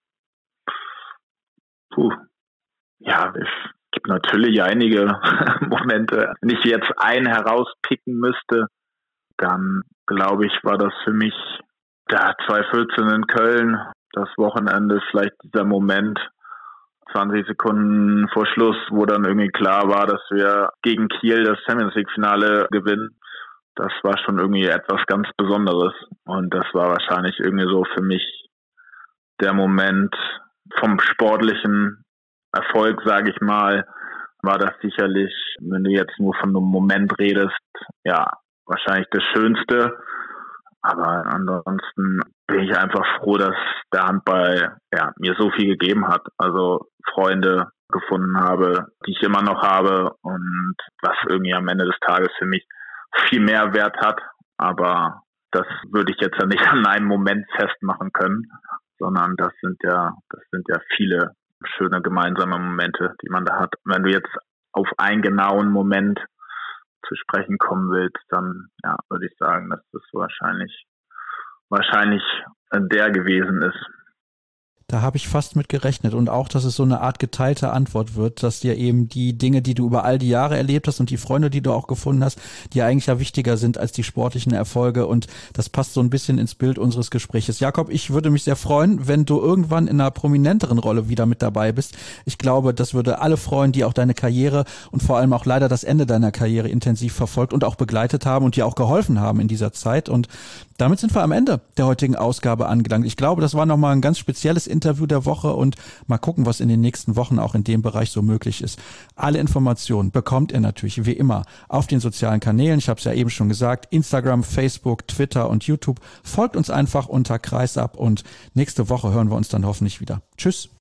Ja, es gibt natürlich einige Momente. Wenn ich jetzt einen herauspicken müsste, dann glaube ich, war das für mich 2014 in Köln, das Wochenende, vielleicht dieser Moment, 20 Sekunden vor Schluss, wo dann irgendwie klar war, dass wir gegen Kiel das Champions League Finale gewinnen. Das war schon irgendwie etwas ganz Besonderes und das war wahrscheinlich irgendwie so für mich der Moment vom sportlichen Erfolg, sage ich mal, war das sicherlich, wenn du jetzt nur von einem Moment redest, ja, wahrscheinlich das Schönste. Aber ansonsten bin ich einfach froh, dass der Handball mir so viel gegeben hat. Also Freunde gefunden habe, die ich immer noch habe und was irgendwie am Ende des Tages für mich viel mehr Wert hat, aber das würde ich jetzt ja nicht an einem Moment festmachen können, sondern das sind ja viele schöne gemeinsame Momente, die man da hat. Wenn du jetzt auf einen genauen Moment zu sprechen kommen willst, dann würde ich sagen, dass das wahrscheinlich der gewesen ist. Da habe ich fast mit gerechnet und auch, dass es so eine Art geteilte Antwort wird, dass dir eben die Dinge, die du über all die Jahre erlebt hast und die Freunde, die du auch gefunden hast, die eigentlich ja wichtiger sind als die sportlichen Erfolge und das passt so ein bisschen ins Bild unseres Gespräches. Jakob, ich würde mich sehr freuen, wenn du irgendwann in einer prominenteren Rolle wieder mit dabei bist. Ich glaube, das würde alle freuen, die auch deine Karriere und vor allem auch leider das Ende deiner Karriere intensiv verfolgt und auch begleitet haben und dir auch geholfen haben in dieser Zeit. Und damit sind wir am Ende der heutigen Ausgabe angelangt. Ich glaube, das war nochmal ein ganz spezielles Interview der Woche und mal gucken, was in den nächsten Wochen auch in dem Bereich so möglich ist. Alle Informationen bekommt ihr natürlich wie immer auf den sozialen Kanälen. Ich habe es ja eben schon gesagt, Instagram, Facebook, Twitter und YouTube. Folgt uns einfach unter Kreisab und nächste Woche hören wir uns dann hoffentlich wieder. Tschüss.